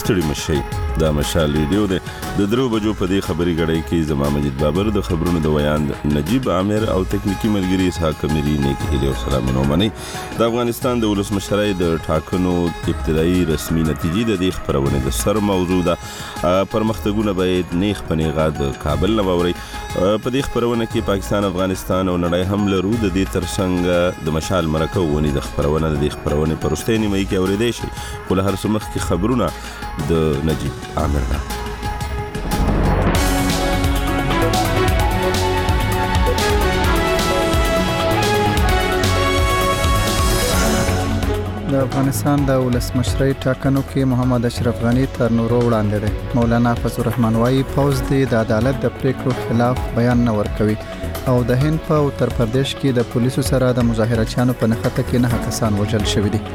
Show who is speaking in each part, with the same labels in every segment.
Speaker 1: ستړي مشي. دا مشال ویډیو ده د 3 بجو په دې خبري غړی کې زما مجید بابر د خبرونو د ویاند نجیب عامر او تکنیکی ملګری اسحاق کمیری نیک هیله او سلامونه مني. د افغانستان د ولسمشرۍ د ټاکنو ابتدایي رسمي نتیجې د دې خبرونه د سر موضوع ده. پرمختګونه باید نیغ په نیغه د کابل نه ووري. په دې خبرونه کې پاکستان، افغانستان او نړۍ هم لرو. د دې ترڅنګ د مشال مرکه ونی د خبرونه د دې خبرونه پرستې نیمه کې اورېدې شي. خو له هر څه مخکې خبرونه د نجیب عامر ده.
Speaker 2: د افغانستان د ولسمشرۍ ټاکنو کې محمد اشرف غنی تر نورو وړاندې دی. مولانا فضل الرحمن وایي پوز دی د عدالت د پریکړو خلاف بیان نه ورکوي. او د هند په اتر پردیش کې د پولیسو سره د مظاهرچیانو په نښته کې 9 کسان وژل شوي دي.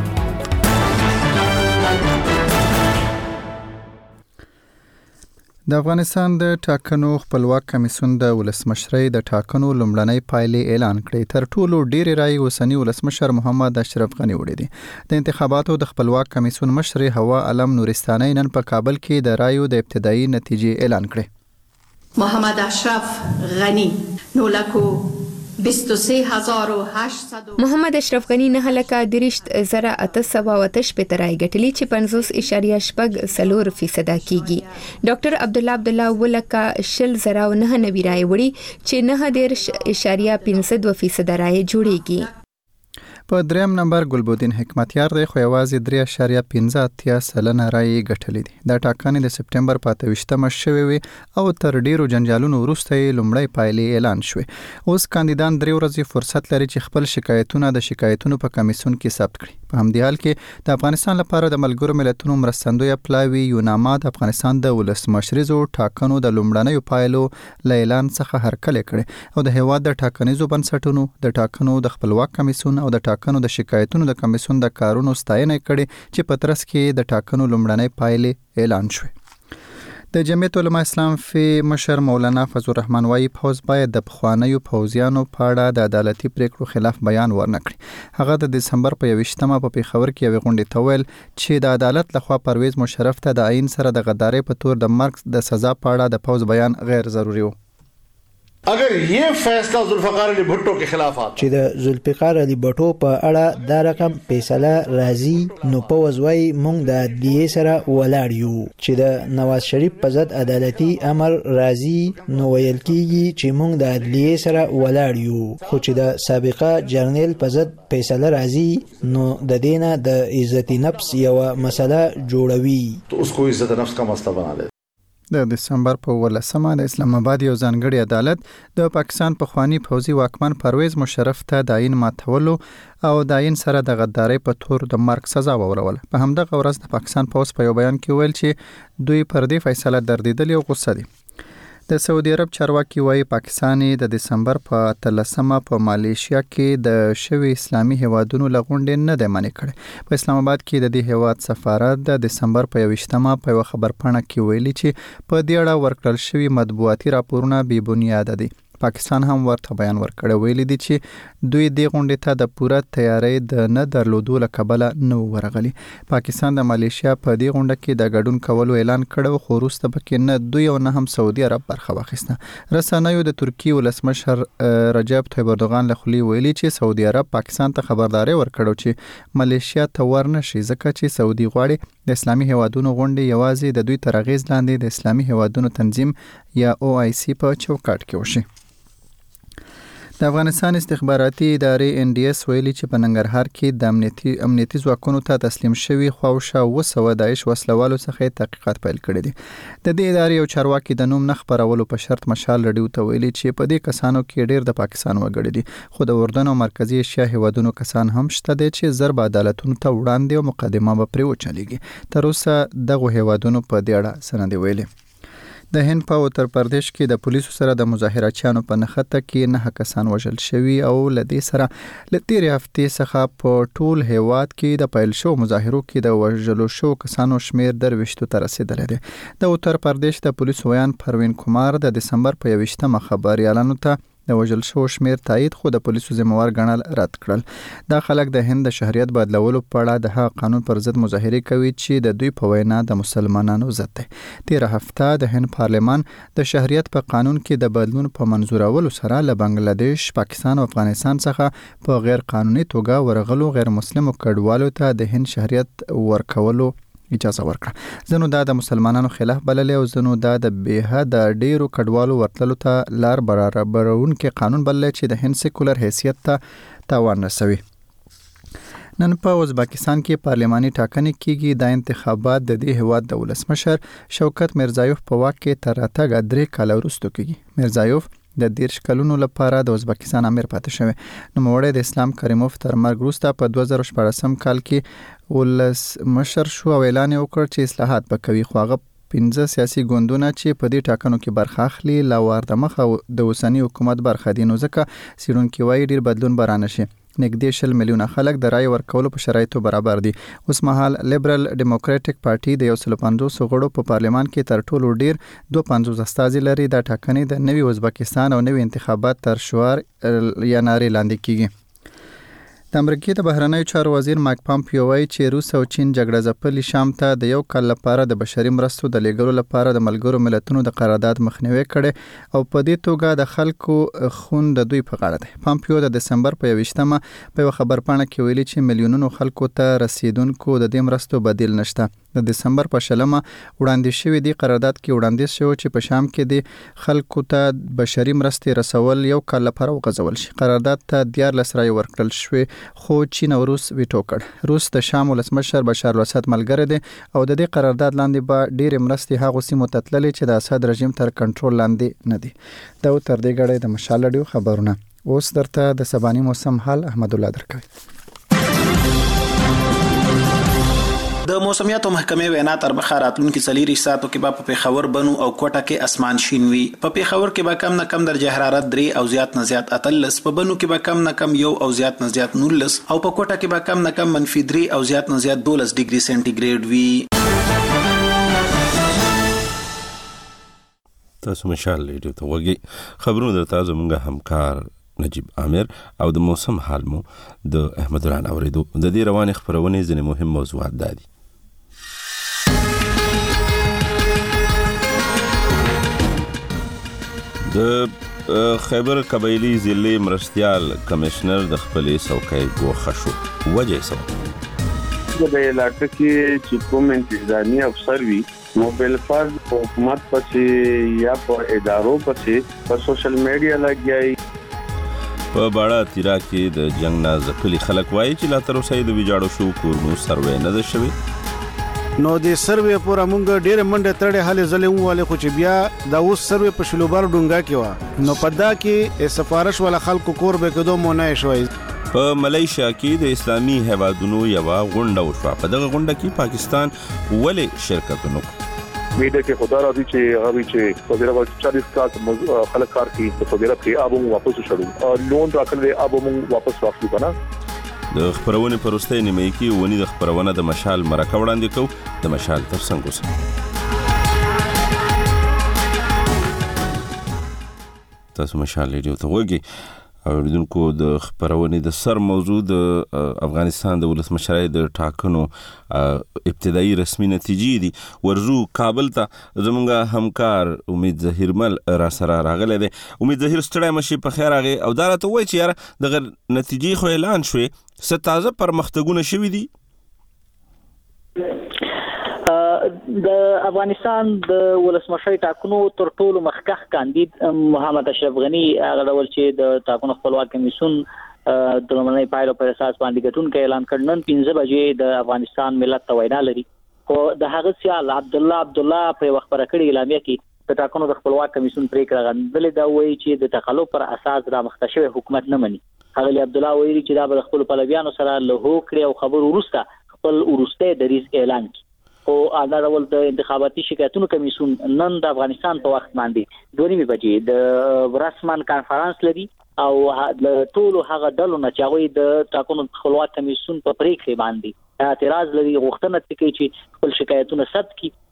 Speaker 2: د افغانستان د ټاکنو خپلواک کمیسیون د ولسمشرۍ د ټاکنو لومړنۍ پایلې اعلان کړې. تر ټولو ډېرې رایې اوسنی ولسمشر محمد اشرف غنی وړي دي. د انتخاباتو د خپلواک کمیسیون مشر هوا علم نورستاني نن په کابل کې د رایو د ابتدایي نتیجې اعلان کړې.
Speaker 3: محمد اشرف غنی 9,23,800
Speaker 4: محمد اشرف غنی 9,38,888 رای ګټلې چې 50.4% کیږي. ډاکټر عبدالله ولکا 0.9 رای وړي چې 9.52% رای جوړيږي.
Speaker 2: په دریم نمبر ګلبودین حکمتیار دی خو یوازې 3.15% رای ګټلې دي. دا ټاکنې د سپټمبر په 28مه شوې وي او تر ډیرو جنجالونو وروسته لومړی پایلې اعلان شوې. اوس کاندیدان 3 ورځې فرصت لري چې خپل شکایتونه د شکایتونو په کمیسیون کې ثبت کړي. په همدې حال کې د افغانستان لپاره د ملګرو ملتونو مرستندوی پلاوی یوناما د افغانستان د ولسمشریزو ټاکنو د لومړنیو پایلو اعلان څخه هرکلی کړي او د هیواد د ټاکنیزو بنسټونو د ټاکنو د خپلواک کمیسیون او د ټاکنو د شکایتونو د کمیسیون د کارونو ستاینه کړي چې په ترڅ کې د ټاکنو لومړنۍ پایلې اعلان شوې. د جمعیت علماء اسلام فی مشر مولانا فضل الرحمن وایي پوز باید د پخوانیو پوزیانو په اړه د عدالتي پریکړو خلاف بیان ورنکړي. هغه د دسمبر په 21مه په پیښور کې یو غونډه تویل چې د عدالت لخوا پرویز مشرف ته د آئین سره د غدارۍ په تور د مرګ د سزا په اړه د پوز بیان غیر ضروري و.
Speaker 5: اگر یہ فیصلہ ذوالفقار علی بھٹو کے خلاف آتا
Speaker 6: چې د ذوالفقار علی بھټو په اړه دا رقم فیصله راځي نو په وځوي مونږ د عدلیې سره ولاړ یو. چې د نواز شریف په ضد عدالتي امر راځي نو ویل کیږي چې مونږ د عدلیې سره ولاړ یو. خو چې د سابقه جرنیل په ضد فیصله راځي نو د دینه د عزت نفس یو مسله جوړوي.
Speaker 5: تو اس کو عزت نفس کا مسئلہ بنا لے.
Speaker 2: د دسمبر په 18مه د اسلام آباد یو ځانګړي عدالت د پاکستان پخوانی پوځي واکمن پرویز مشرف ته د آئین ماتولو او د آئین سره د غدارۍ په تور د مرګ سزا ووروله. په همدغه ورځ د پاکستان پوځ په یو بیان کې ویل چې دوی پر دې فیصله دردېدلي او غوسه دي. د سعودي عرب چارواکي وایي پاکستان د دسمبر په 13مه په مالیشیا کې د شوي اسلامي هیوادونو لغونډې نه دی منع کړی. په اسلام آباد کې د دې هیواد سفارت د دسمبر په 21مه په یو خبرپاڼه کې ویلي چې په دې اړه ورکړل شوي مطبوعاتي راپورونه بې بنیاده دي. پاکستان هم ورته بیان ورکړی ویلي دي چې دوی دې غونډې ته د پوره تیاری د نه درلودو له کبله نه ورغلي. پاکستان د مالیشیا په دې غونډه کې د ګډون کولو اعلان کړو خو وروسته پکې نه دوی او نه هم سعودي عرب برخه واخیسته. رسنیو د ترکیې ولسمشر رجب طیب اردوغان له خولې ویلي چې سعودي عرب پاکستان ته خبرداري ورکړو چې مالیشیا ته ورنشي ځکه چې سعودي غواړي د اسلامي هیوادونو غونډې یوازې د دوی تر اغیز لاندې د اسلامي هیوادونو تنظیم یا OIC په چوکاټ کې وشي. د افغانستان استخباراتي ادارې NDS ویلي چې په ننګرهار کې د امنیتي ځواکونو ته تسلیم شوي خواوشا 200 داعش وسلوالو څخه تحقیقات پیل کړي دي. د دې ادارې یو چارواکي د نوم نه خپرولو په شرط مشال رډیو ته ویلي چې په دې کسانو کې ډېر د پاکستان وګړي دي خو د اردن او مرکزی ایشیا هیوادونو کسان هم شته دي چې ضرب عدالتونو ته وړاندې او مقدمه به پرې وچلېږي. تر اوسه دغه هیوادونو په دې اړه څه نه دي ویلي. د هند په اتر پردیش کې د پولیسو سره د مظاهرچیانو په نښته کې 9 کسان وژل شوي او لدې سره لتیرې هفتې څخه په ټول هیواد کې د پیل شو مظاهرو کې د وژلو شو کسانو شمیر 20 ته رسیدلی دی. د اتر پردیش د پولیسو ویان پروین کمار د دسمبر په 21مه خبريالانو ته د وژل شو شمیر تایید خو د پولیسو ذمہوار ګڼل رد کړل. دا خلک د هند د شهریت بدلولو په اړه د هغه قانون پر ضد مظاهره کوي چې د دوی په وینا د مسلمانانو ضد دی. تیر هفته د هند پارلمان د شهریت په قانون کې د بدلون په منظورولو سره له بنگلاديش، پاکستان او افغانستان څخه په غیر قانوني توګه ورغلو غیر مسلمو کډوالو ته د هند شهریت ورکولو اجازه ورکړه. ځنو دا د مسلمانانو خلاف بللې او ځنو دا د بهد ډیرو کډوالو ورتلو ته لار برابرونکي قانون بللې چې د هند سیکولر حیثیت ته تاوان رسوي. نن په ازبکستان کې پارلماني ټاکنې کېږي. د انتخابات د دې هیواد د ولسمشر شوکت میرزایوف په واک کې تر راتګ 3 کال وروسته کېږي. میرزایوف د 10 کلونو لپاره د ازبکستان امیر پاتې شوی. نوموړی د اسلام کریموف تر مرګ وروسته په 2014 کال کې ولسمشر شو او اعلان وکړ چې اصلاحات وکوي. خو هغه 15 سیاسي ګوندونه چې په دې ټاکنو کې برخه اخلي لا وار د مخه د اوسنی حکومت برخه دي، نو ځکه څېړونکي وایي ډیر بدلون به رانشي. نږدې 20 میلیونه خلک د رای ورکولو په شرایطو برابر دي. اوس مهال لیبرل ډیموکراټک پارټي د 150 غړو په پارلمان کې تر ټولو ډیر 250 استازي لري. د ټاکنې د نوي ازبکستان او نوي انتخابات تر شعار یا نارې لاندې کیږي. د امریکا د بهرنیو چارو وزیر مایک پامپیو وایي چې روس او چین جګړه ځپلي شام ته د 1 کال لپاره د بشري مرستو د لیږلو لپاره د ملګرو ملتونو د قرارداد مخنیوي کړي او په دې توګه د خلکو خون د دوی په غاړه دی. پامپیو د دسمبر په 28مه په یو خبرپاڼه کې ویلي چې میلیونونو خلکو ته رسیدونکو د دې مرستو بدیل نشته. د دسمبر په 20مه وړاندې شوی دی قرارداد کې وړاندیز شو چې په شام کې د خلکو ته بشري مرستې رسول 1 کال لپاره وغځول شي. قرارداد ته 14 رای ورکړل شوی خو چین او روس ویټو کړ. روس د شام ولسمشر بشار الاسد ملګری دی او د دې قرارداد لاندې به ډېرې مرستې هغو سیمو ته تللې چې د اسد رژیم تر کنټرول لاندې نه دي. دا تر دې غړې د مشال رادیو خبرونه. اوس درته د سباني موسم حال احمد الله درکوي.
Speaker 7: د موسمیاتو محکمې وینا تر بخار راتلونکي 40 ساعتو کې به په پیښور بنو او کوټه کې اسمان شین وي. په پیښور کې به کم نه کم درجه حرارت 3 او زیات نه زیات 13، په بنو کې به کم نه کم 1 او زیات نه زیات 19 او په کوټه کې به کم نه کم -3 او زیات نه زیات 12 ډیګري سنټیګریډ وي.
Speaker 1: تاسو مشال ریډیو ته وګورئ. خبرونه درته زموږ همکار نجیب عامر او د موسم حال مو د احمد الله اوریدو. د دې روانې خبرونه ځینې مهم موضوعات دي. د خیبر قبایلی ضلع مرستیال کمشنر د خپلې څوکۍ ګوښه شو. وجه څه وه؟
Speaker 8: د علاقه کې چې کوم انتظامی افسر وي نو بلفاظ حکومت پسې یا په ادارو پسې په سوشل میډیا لګیایي.
Speaker 1: په باړه تیرا کې د جنگ نه ځپلي خلک وایي چې لا تر اوسه د ویجاړو شو کورونو سروې نه ده شوی.
Speaker 9: نو د سروې پورا مونږ ډېر منډه تړې حالې زلې واله خو چې بیا دا اوس سروې په شلوبار ډونګا کې و نو په دا کې سفارش ولا خلکو کور به کېدو مو نه شوي.
Speaker 1: په ملیشیا کې د اسلامي هیوادونو یو غونډه وشوه. په دغه غونډه کې پاکستان ولې شرکت وکړ؟
Speaker 10: میډیا کې خدا راځي چې سعودي عرب 40 کال خلک کار کوي په سعودي عرب کې ابو واپس شړو لون راکړل ابو واپس واخلو کنه.
Speaker 1: د خبرونه پروستۍ نیمه کې ونی د خبرونه د مشال مرکه وړاندې کو. د مشال ترڅنګ اوسه. تاسو مشال ریډیو ته وګورئ. اوریدونکو د خبرونه د سر موضوع د افغانستان د ولسمشرۍ د ټاکنو ابتدایي رسمي نتیجې دي. ورزو کابل ته زمونږ همکار امید ظهیرمل را سره راغلی دی. امید ظهیر ستړی مشي په خیر راغی او دا راته وایي چې یاره دغه نتیجې خو اعلان شوې څه تازه پرمختګونه شوي دي؟
Speaker 11: د افغانستان د ولسمشرۍ ټاکنو تر ټولو مخکښ کاندید محمد اشرف غنی هغه ډول چې د ټاکنو خپلواک کمیسیون د لومړنۍ پایلو پر اساس باندې ګټونکی اعلان کړ. نن 15 بجې د افغانستان ملت ته وینا لري. خو د هغه سیال عبدالله په وخت پر کړي اعلامیه کې د ټاکنو د خپلواک کمیسیون پریکړه غندلې دا وایي چې د تقلب پر اساس را مخته شوی حکومت نه مني. هغه عبدالله وایي چې دا به خپل پلویانو سره له هوکړې او خبرو وروسته خپل وروسته دریز اعلان کړي. او دا ډول د انتخاباتي شکایتونو کمیسیون نن د افغانستان په وخت باندې 2:30 بجې د رسمن کانفرنس لري او د ټولو هغه ډلو نه چې هغه د ټاکنو خپلواک کمیسیون په پریکړه باندې اعتراض لري غوښتنه کوي چې خپل شکایتونه ثبت کړي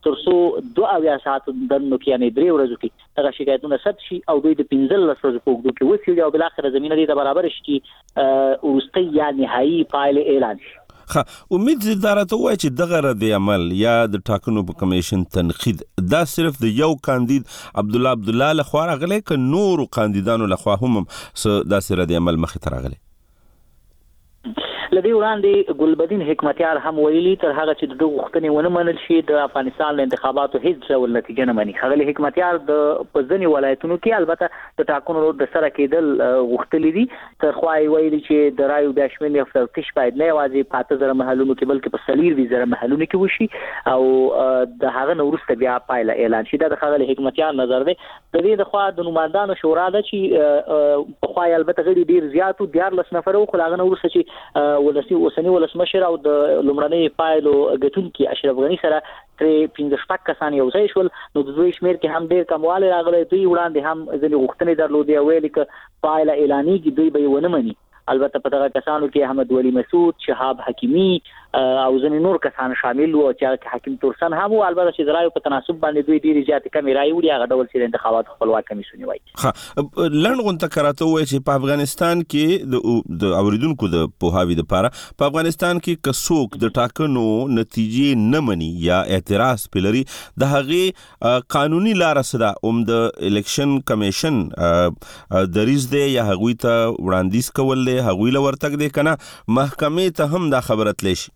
Speaker 11: ترڅو 2 ساعت د نو کې یعنی 3 ورځې کې هغه شکایتونه ثبت شي او دوی د 15 ورځې په وګړو کې وڅېړي او بل اخر زمينه دي برابر شي ورستي یا نهایی پایله اعلان شي.
Speaker 1: امید زیدارته وای چې دغه رد عمل یا د ټاکنو په کمیشن تنقید دا صرف د یو کاندید عبد الله لخوا راغلی ک نور کاندیدانو لخوا هم دا رد عمل مخې ته راغلی.
Speaker 11: لدی وړاندې ګلبدین حکمتیار هم ویلي تر هغه چې د غوښتنې ونه منل شي د افغانستان له انتخاباتو هیڅ ډول نتیجه نه مني. خغلی حکمتیار د پزنی ولایتونو کې البته د ټاکنو د سره کېدل غوښتلې دي تر خو ویلي چې د رایو د شمول یو تفتیش باید نه یوازې په 8000 محلونو کې بلکې په 3000 محلونو کې وشي او د هغه نورسته بیا پایله اعلان شي. دا د خغلی حکمتیار نظر دی. د دې د خوا د نمائندانو شورا د چې په خو البته غړي ډیر زیاتو 14 نفر او خلاغنه ورسره چې اوسنی ولسمشر او د لومړنۍ پایلو ګټونکي اشرف غنی سره 15 کسان یو ځای شول نو د دوی شمیر کې هم ډیر کمواله راغلی. دوی وړاندې هم ځینې غوښتنې درلودې ویل ک پایله اعلانېږي دوی به ونه مني. البته په دغه کسانو کې احمد ولی مسعود، شهاب حکیمی او ځینې نور کسان شامل وو چې حکیم تورسن هم او البته چې درایو په تناسب باندې دوی ډیر زیات کمی رایې وړي هغه ډول چې انتخابات خپلواک کمیسیون وایي.
Speaker 1: لړ غونډه کراته وایي چې په افغانستان کې د اوریدونکو د پوهاوی لپاره په افغانستان کې کڅوک د ټاکنو نتیجې نه مني یا اعتراض پلري د هغه قانوني لار سره د الیکشن کمیشن د ریزده یا هغوی ته وړاندیز کول هغوی لور تک دی کنه محکمې ته هم دا خبره تلی شي.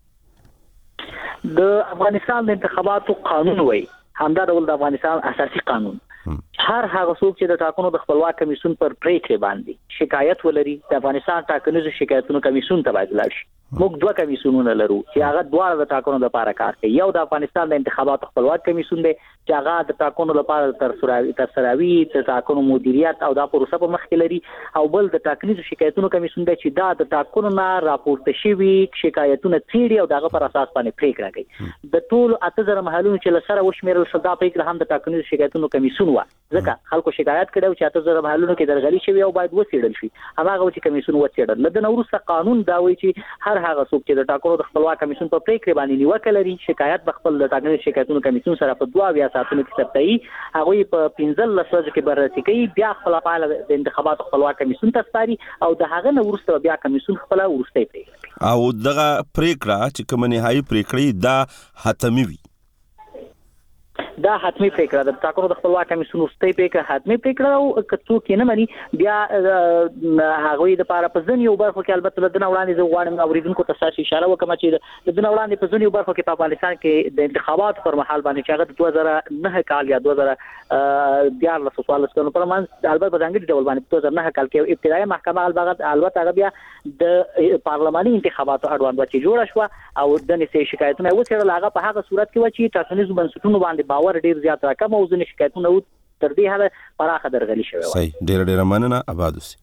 Speaker 11: د افغانستان د انتخاباتو قانون وای همدا ډول د افغانستان اساسي قانون هر هغه څوک چې د ټاکنو د خپلواک کمیسیون پر پریکړه باندې شکایت ولري د افغانستان ټاکنیزو شکایتونو کمیسیون ته باید لاړ شي. موږ 2 کمیسیونونه لرو چې هغه دواړه د ټاکنو لپاره کار کوي. یو د افغانستان د انتخاباتو خپلواک کمیسیون دی چې هغه د ټاکنو لپاره تر سراوي د ټاکنو مدیریت او د پروسه په مخ کې لري او بل د ټاکنیزو شکایتونو کمیسیون دی چې دا د ټاکنو نه راپورته شوی شکایتونه څېړي او دغه پر اساس باندې پریکړه کوي. د ټول 8000 محلونو چې لسره وشمیرل شو دا پریکړه هم د ټاکنیزو شکایتونو کمیسیون و ځکه خلکو شکایت کړو چې 8000 محلونو کې درغلي شوی او باید وڅېړل شي. هغه چې کمیسیون وڅېړل لدن وروسته قانون دا وایي چې هر هغه څوک چې د ټاکنو د خپلواک کمیسیون په پریکړه باندې نیوکه لري شکایت به خپل د ټاکنو شکایتونو کمیسیون سره په 2 ساعتونو کې ثبتوي. هغه په 15 ورځې کې بررسي کوي بیا خپل پایله د انتخاباتو خپلواک کمیسیون ته سپاري او د هغه نه وروسته بیا کمیسیون خپل ورسته پریکړه
Speaker 1: او دغه پریکړه چې کوم نهایی پریکړه دا حتمی وي.
Speaker 11: دا حتمی پریکړه د ټاکنو د خپلواک کمیسیون ورسته پریکړه حتمی پریکړه او کڅو کې نه مني بیا هغه د لپاره په ځین یو برخه کې البته د نوړاندې زغوانم اوریدونکو ته ساسي اشاره وکم چې د نوړاندې په ځین یو برخه کې په افغانستان کې د انتخابات پر مهال باندې چې هغه 2009 کال یا 2014 کال پر منځ البته په ځانګړي ډول باندې 2009 کال کې ابتدایي محکمه البته هغه بیا د پارلماني انتخاباتو اډوان بچي جوړ شو او د نسې شکایتونه وڅېړل. هغه په هغه صورت کې و چې ټاکنیزو بنسټونو باندې باور ډیر زیات راکم او ځنې شکایتونه تر دې حاله پراخه درغلي شوی و.
Speaker 1: صحیح ډیر مننه آباد اوسئ.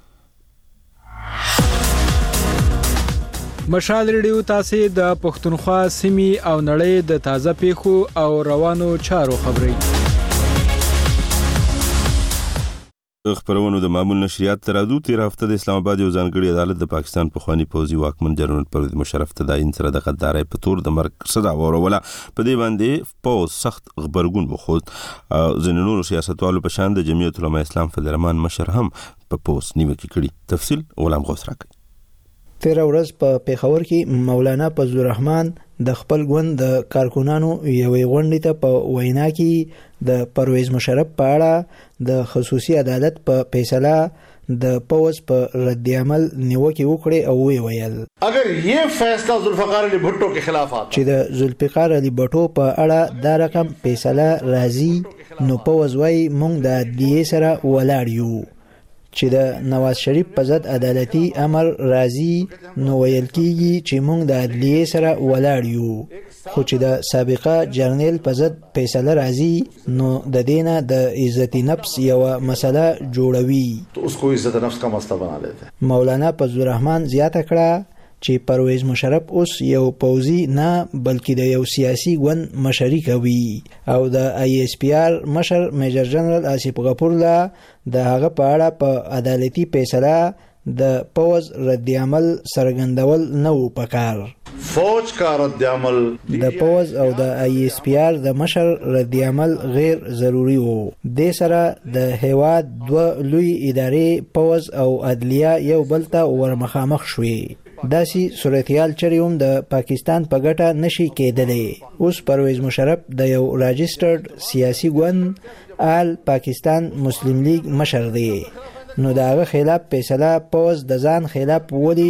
Speaker 12: مشال ریډیو تاسو د پښتونخوا سیمې او نړۍ د تازه پیښو او روانو چارو خبري
Speaker 1: خبرونو د معمول نشریات ترادو تیر هفته د اسلام آباد یو ځانګړي عدالت د پاکستان پخوانی پوځي واکمن جنرال پرویز مشرف تداین سره د غدارۍ په تور د مرګ سزا وروله. په دې باندې پوز سخت خبرګون وخود. ځینې سیاستوالو په شان د جمعیت علماء اسلام فدرمان مشر هم په پوز نیوکه کړي. تفصیل غلام غوث راکړي.
Speaker 6: تیر ورځ په پیښور کې مولانا فضل الرحمن د خپل ګوند د کارکونانو یوې غونډې ته په وینا کې د پرویز مشرف په اړه د خصوصي عدالت په فیصله د پوز په رد عمل نیوکه وکړي او ویل
Speaker 5: اگر یہ فیصلہ ذوالفقار علی بھٹو کے خلاف آتا
Speaker 6: چې د ذوالفقار علی بھټو په اړه دا رقم فیصله راځي نو پوز وای مونږ د عدلیې سره ولاړ یو. چې د نواز شریف په ضد عدالتي امر راځي نو ویل کیږي چې موږ د عدلیې سره ولاړ یو. خو چې د سابقه جرنیل په ضد فیصله راځي نو د دینه د عزت نفس یو مسله جوړوي.
Speaker 5: تو اس کو عزت نفس کا مسئلہ بنا لیتے.
Speaker 6: مولانا فضل الرحمن زیاته کړه چې پرویز مشرف اوس یو پوځي نه بلکې د یو سیاسي ګوند مشري کوي او د آی اس پی آر مشر میجر جنرال آصف غفور لا د هغه په اړه په عدالتي فیصله د پوز رد عمل څرګندول نه و پکار.
Speaker 5: فوج کا رد عمل
Speaker 6: د پوز او د ISPR د مشر رد عمل غیر ضروری وو. د سره د هیواد دوه لوی ادارې پوز او عدلیه یو بل ته ورمخامخ شوې. داسي صورتحال چریوم د پاکستان په ګټه نشي کېدلی. اوس پرویز مشرف د یو راجسترډ سیاسي ګوند آل پاکستان مسلم لیگ مشر دی، نو داغه خلاف فیصله پوز د ځان خلاف ولی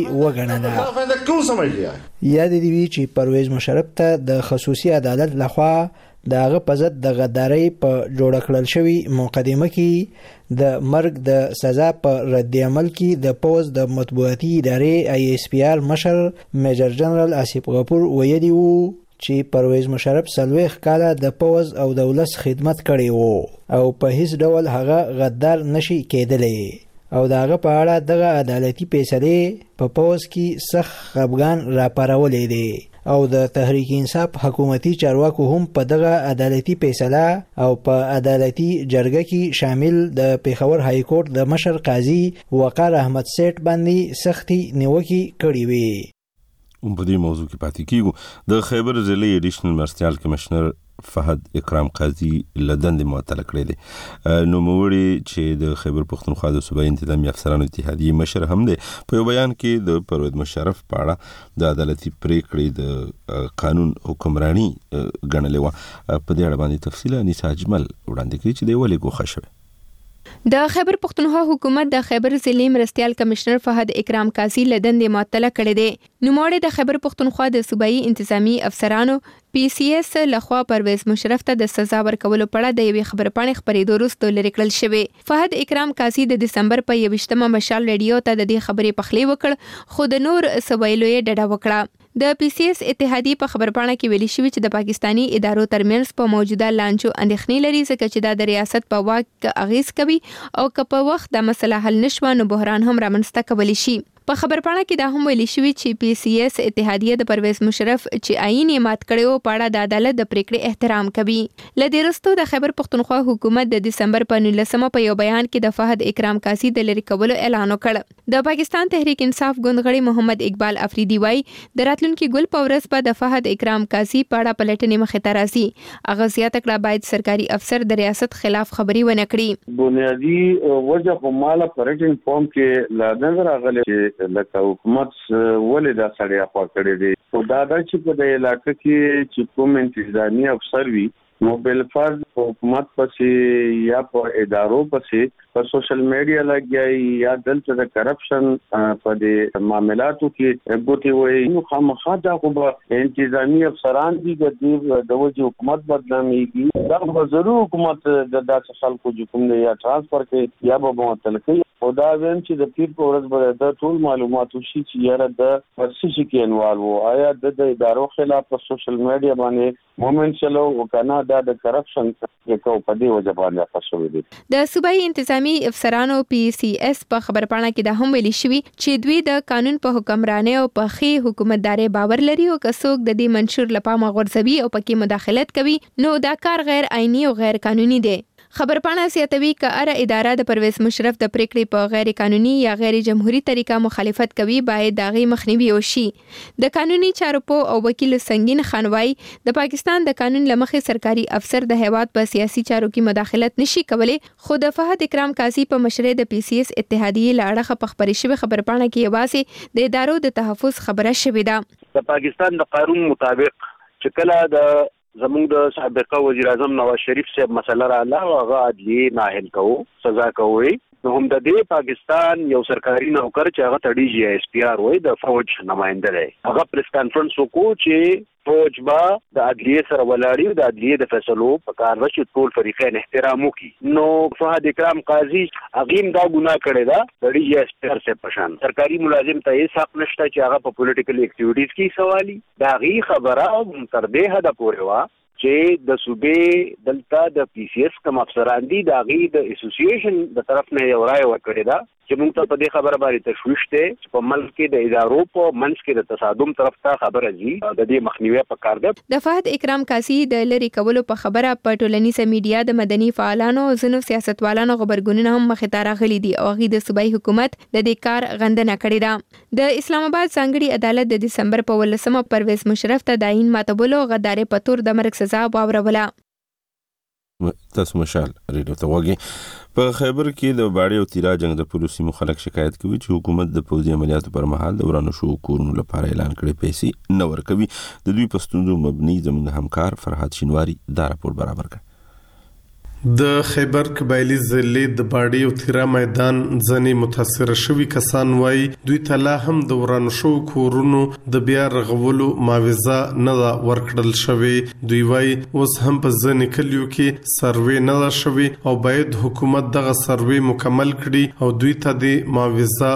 Speaker 6: وګڼله. یاد دی وی چې پرویز مشرف ته د خصوصي عدالت لخوا داغه په ضد د غدارۍ په جوړ کړل شوی مقدمه کې د مرګ د سزا په رد عمل کې د پوز د مطبوعاتي ادارې ISPR مشر میجر جنرال آصف غفور ویلي وو چې پرویز مشرف 40 کاله د پوز او د ولس خدمت کړی وو او په هیڅ ډول هغه غدار نشي کېدلی او داغه په اړه دغه عدالتي فیصله په پوز کې سخت خفګان راپارولې دي او د تحریک انصاف حکومتي چارواکو هم په دغه عدالتي فیصله او په عدالتي جرګه کې شامل د پیښور های کورټ د مشر قاضي وقار احمد سیټ باندې سختي نیوکې کړې وې.
Speaker 1: په دې موضوع کې پاتې کیږو. د خیبر ضلع ایډیشنل مرستیال کمشنر فهد اکرام قاضي لدند معطل کړی دی. نوموړي چې د خیبر پښتونخوا د صوبایي انتظامی افسرانو اتحادیې مشر هم دی، په یو بیان کې د پرویز مشرف په اړه د عدالتي پریکړې د قانون حکمرانی ګڼلې وه. په دې اړه باندې تفصیل انیسا اجمل وړاندې کړي چې دی ولې ګوښه شوی.
Speaker 4: د خیبر پښتونخوا حکومت د خیبر ضلع مرستیال کمشنر فهد اکرام قاضي لدند معطل کړی دی. نوموړي د خیبر پښتونخوا د صوبایي انتظامی افسرانو PCS لخوا پرویز مشرف ته د سزا ورکولو په اړه د یوې خبرپاڼې خبرېدو وروسته لرې کړل شوی. فهد اکرام قاضي د دسمبر په 21مه مشال ریډیو ته د دې خبرې پخلی وکړ، خو د نور سویلو یې ډډه وکړه. د PCS اتحادیې په خبرپاڼه کې ویلي شوی چې د پاکستانی ادارو ترمنځ په موجوده لانجو اندېښنې لري، ځکه چې دا د ریاست په واک اغیز کوي او که په وخت د مسله حل نشوه نو بحران هم رامنځته کولی شي. په خبرپاڼه کې دا هم ویلي شوی چې PCS اتحادیه د پرویز مشرف چې آئین یې مات کړی په اړه د عدالت د پریکړې احترام کوي. له دې وروسته د خیبر پښتونخوا حکومت د دسمبر په 19مه په یو بیان کې د فهد اکرام قاضي د لرې کولو اعلان وکړ. د پاکستان تحریک انصاف ګوند غړي محمد اقبال افریدي وایي د راتلونکي ګل په ورځ به د فهد اکرام قاضي په اړه پلټنې مخې ته راځي. هغه زیاته کړه باید سرکاري افسر د ریاست خلاف خبري ونه کړي.
Speaker 8: بنیادی وجه په مالا پرټین فارم کې لا نظر راغلی چې لکه حکومت ولې دا سړی اخوا کړی دی. خو دا چې په د علاقه کې چې کوم انتظامی افسر وي نو بلفاظ حکومت پسې یا په ادارو پسې په سوشل میډیا لګیای یا دلته د کرپشن په دې معاملاتو کې ګوتې وایي نو خامخا دا خو به انتظامی افسران دي د وجه حکومت بدنامېږي. دا به ضرور حکومت د داسې خلکو کوم دی یا ټرانسفر کوي یا به معطل کوي. او دا ویم چې د پیر په ورځ به د ټول معلومات وشي چې یاره د ورسشي کې انوال وو، آیا د ادارو خلاف په سوشل میډیا باندې مومنټ چلو وکنه دا د کرپشن یو په دې وجه باندې فشوي دي.
Speaker 4: د صوبایي انتظامی افسرانو PCS په خبرپاڼه کې دا هم ویلي شوی چې دوی د قانون په حکمرانۍ او په ښې حکومتدارۍ باور لري او که څوک د دې منشور لپاره غورځوي او پکې مداخلت کوي نو دا کار غیر آئینی او غیر قانوني دی. خبرپاڼه زیاتوي که هر اداره د پرویز مشرف د پریکړې په غیر قانوني یا غیر جمهوریت طریقه مخالفت کوي باید د هغې مخنیوي وشي. د قانوني چارو پوه او وکیل سنگین خان وایي د پاکستان د قانون له مخې سرکاري افسر د هیواد په سیاسي چارو کې مداخلت نشي کولی، خو د فهد اکرام قاضي په مشرۍ د PCS اتحادیې له اړخه په خپرې شوې خبرپاڼه کې یوازې د ادارو د تحفظ خبره شوې ده.
Speaker 13: د پاکستان د قانون مطابق چې کله د زموږ د سابقه وزیر اعظم نواز شریف صاحب مسله رااله هغه عدلیې ناهل کوو سزا کوي، نو هم د دې پاکستان یو سرکاري نوکر چې هغه ته DGISPR وایي د فوج نماینده دی، هغه پریس کانفرنس وکړو چې فوج با د عدلیې سره ولاړی د عدلیې د فیصلو په کار راشي ټول فریقین احترام وکړي. نو فهد اکرام قاضي اغیم دا ګناه کړی دا د DGISPR سے پشان سرکاري ملازم ته یې حق نشته چې هغه په پولیټیکل اکټیویټیز کې سوالي دا غي خبره تر دې حد پورې وا چې د صوبې دلته د پی سی ایس کوم افسران دي د غي د اسوسییشن د طرف نه یو رائے ورکړی دا چې موږ ته په دې خبره باندې تشویش ده چې په ملک کې د ادارو په منځ کې د تصادم طرف ته خبره دي د دې مخنیوي پکار ده.
Speaker 4: د فهد اکرام قاضي د لری کولو په خبره په ټولنیزه میډیا د مدني فعالانو زنو سیاستوالانو خبرګونونه هم مخې ته راغلي دي او غي د صوبایي حکومت د دې کار غندنه کړې ده. د اسلام آباد ځانګړي عدالت د دسمبر په 18 پرویز مشرف ته د عین ماتولو غدارې په تور د مرګ سزا واوروله.
Speaker 1: تاسو مشال ریډیو ته وګورئ. په خیبر کې د باړې او تیرا جنگ د پولیسو مخالک شکایت کوي چې حکومت د پوځي عملیاتو پر مهال د ورانو شو کورونو لپاره اعلان کړي پیسې نه ورکوي. د دوی په ستونزو مبني زموږ همکار فرحات شینواری دا راپور برابر کړ.
Speaker 14: د خیبر قبایلی ضلع د باړې او تیرا میدان ځنې متاثر شوي کسان وایي دوی ته لا هم د ورانو شو کورونو د بیا رغولو معاوضه نه ورکړل شوې. دوی وایي اوس هم په ځنې کلیو کې سروې نه ده شوې او باید حکومت دغه سروې مکمل کړي او دوی ته د معاوضه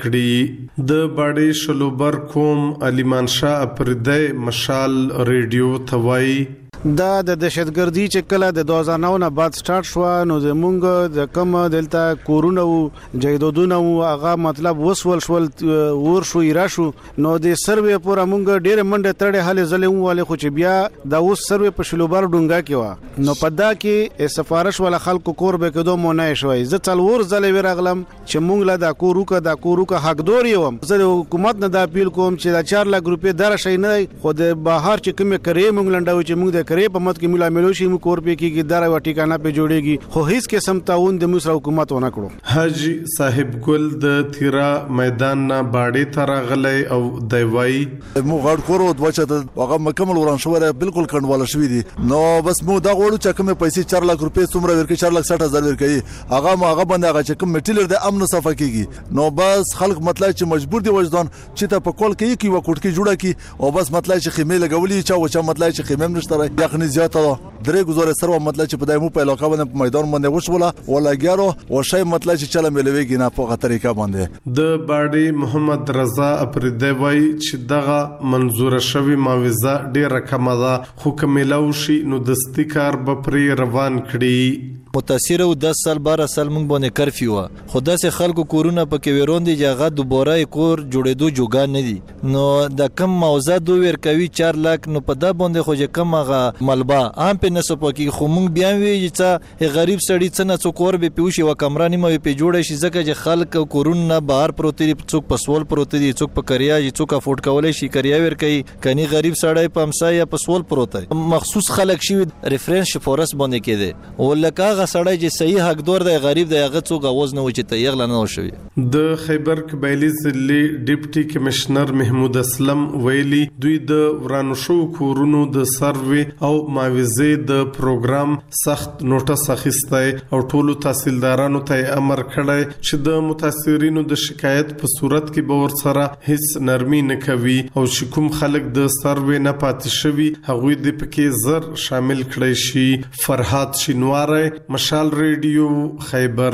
Speaker 14: ورکړي. د باړې شلوبر کوم علیمان شاه اپردی مشال ریډیو ته وایي
Speaker 9: دا د دهشتګردي چې کله د 2009 نه بعد سٹارټ شو نو زمونږ د کم دلته کورونه او جیدودونه او هغه مطلب وسول شول ور شو ایرا شو نو د سروې پورا مونږ ډېر منډه تړې حاله زلې واله خو چې بیا دا اوس سروې په شلوبار ډونګا کې و نو پدا کې سفارش ولا خلکو کور به کېدو مو نه شوي. زه څلور زلې ورغلم چې مونږ لا دا کوروکا حقدار یم. زه حکومت نه دا اپیل کوم چې دا 4 لک روپے در شي نه خو د بهر چې کوم کرې مونږ لنډاو چې مونږ کرے په مت کې ملا ملوشي مو کور په کې دره و ټیکانه په جوړيږي خو هیڅ قسم تعاون د مصر حکومت ونه کړو.
Speaker 14: حاجی صاحب ګل د تیرا میدان نه باړې تر غلې او دیوای
Speaker 15: مو غړ کورو د وچته هغه مکمل وران شوره بالکل کډواله شوې دي نو بس مو دا غوړو چې کوم پیسې 4 لک روپے څومره ورکې 4 لک 60,000 ورکې هغه باندې هغه چې کوم میټیلر د امن صفه کېږي نو بس خلک مطلب چې مجبور دي وجدان چې ته په کول کې و کوټ کې جوړه کی او بس مطلب چې خیمه لګولې چا مطلب چې خیمه نشته یقین زیاته درې گزاره سره مطلب چې په دایمو په علاقه باندې په میدان باندې وشوله ولا ګارو او شی مطلب چې چله ملويږي نه په طریقه باندې.
Speaker 14: د باړې محمد رضا اپردی وای چې دغه منزور شوی معاوضه ډیره کم ده خو کملو شي نو د استکار به پرې روان کړي.
Speaker 16: متاثر او 10 سال 12 سال مونږ باندې کرفیو خدا سه خلکو کورونه پکې وروندي جګه دوباره کور جوړېدو جوګان نه دي نو د کم موضوع دوه ور کوي 4 لک نو په دا باندې خو چې کم هغه ملبا ام په نسب کې خو مونږ بیا وی چې غریب سړی څنګه څوکور به پیوشي و کمرانی مې په جوړه شي ځکه چې خلک کورونه بهر پروت دي څوک پسول پروت دي څوک په کریا څوک افورد کولای شي کریا ور کوي کني غریب سړی په امسا یا پسول پروت مخصوص خلک شي ریفرنس فورس باندې کېده ولکه سړی چې صحیح حقدار دی غریب دی هغه څوک اواز نه و چې ته یغلا نه وشوي.
Speaker 14: د خیبر قبایلی ضلع ډیپټي کمشنر محمود اسلم ویلي دوی د ورانو شو کورونو د سروې او معاوضه د پروګرام سخت نوټس اخیستی او ټولو تحصیلدارانو ته امر کړی چې د متاثرینو د شکایت په صورت کې به ورسره هیڅ نرمي نه کوي او چې کوم خلک د سروې نه پاتې شوي هغوی د پکې زر شامل کړی شي. فرحات شینواری مشال ریډیو خیبر.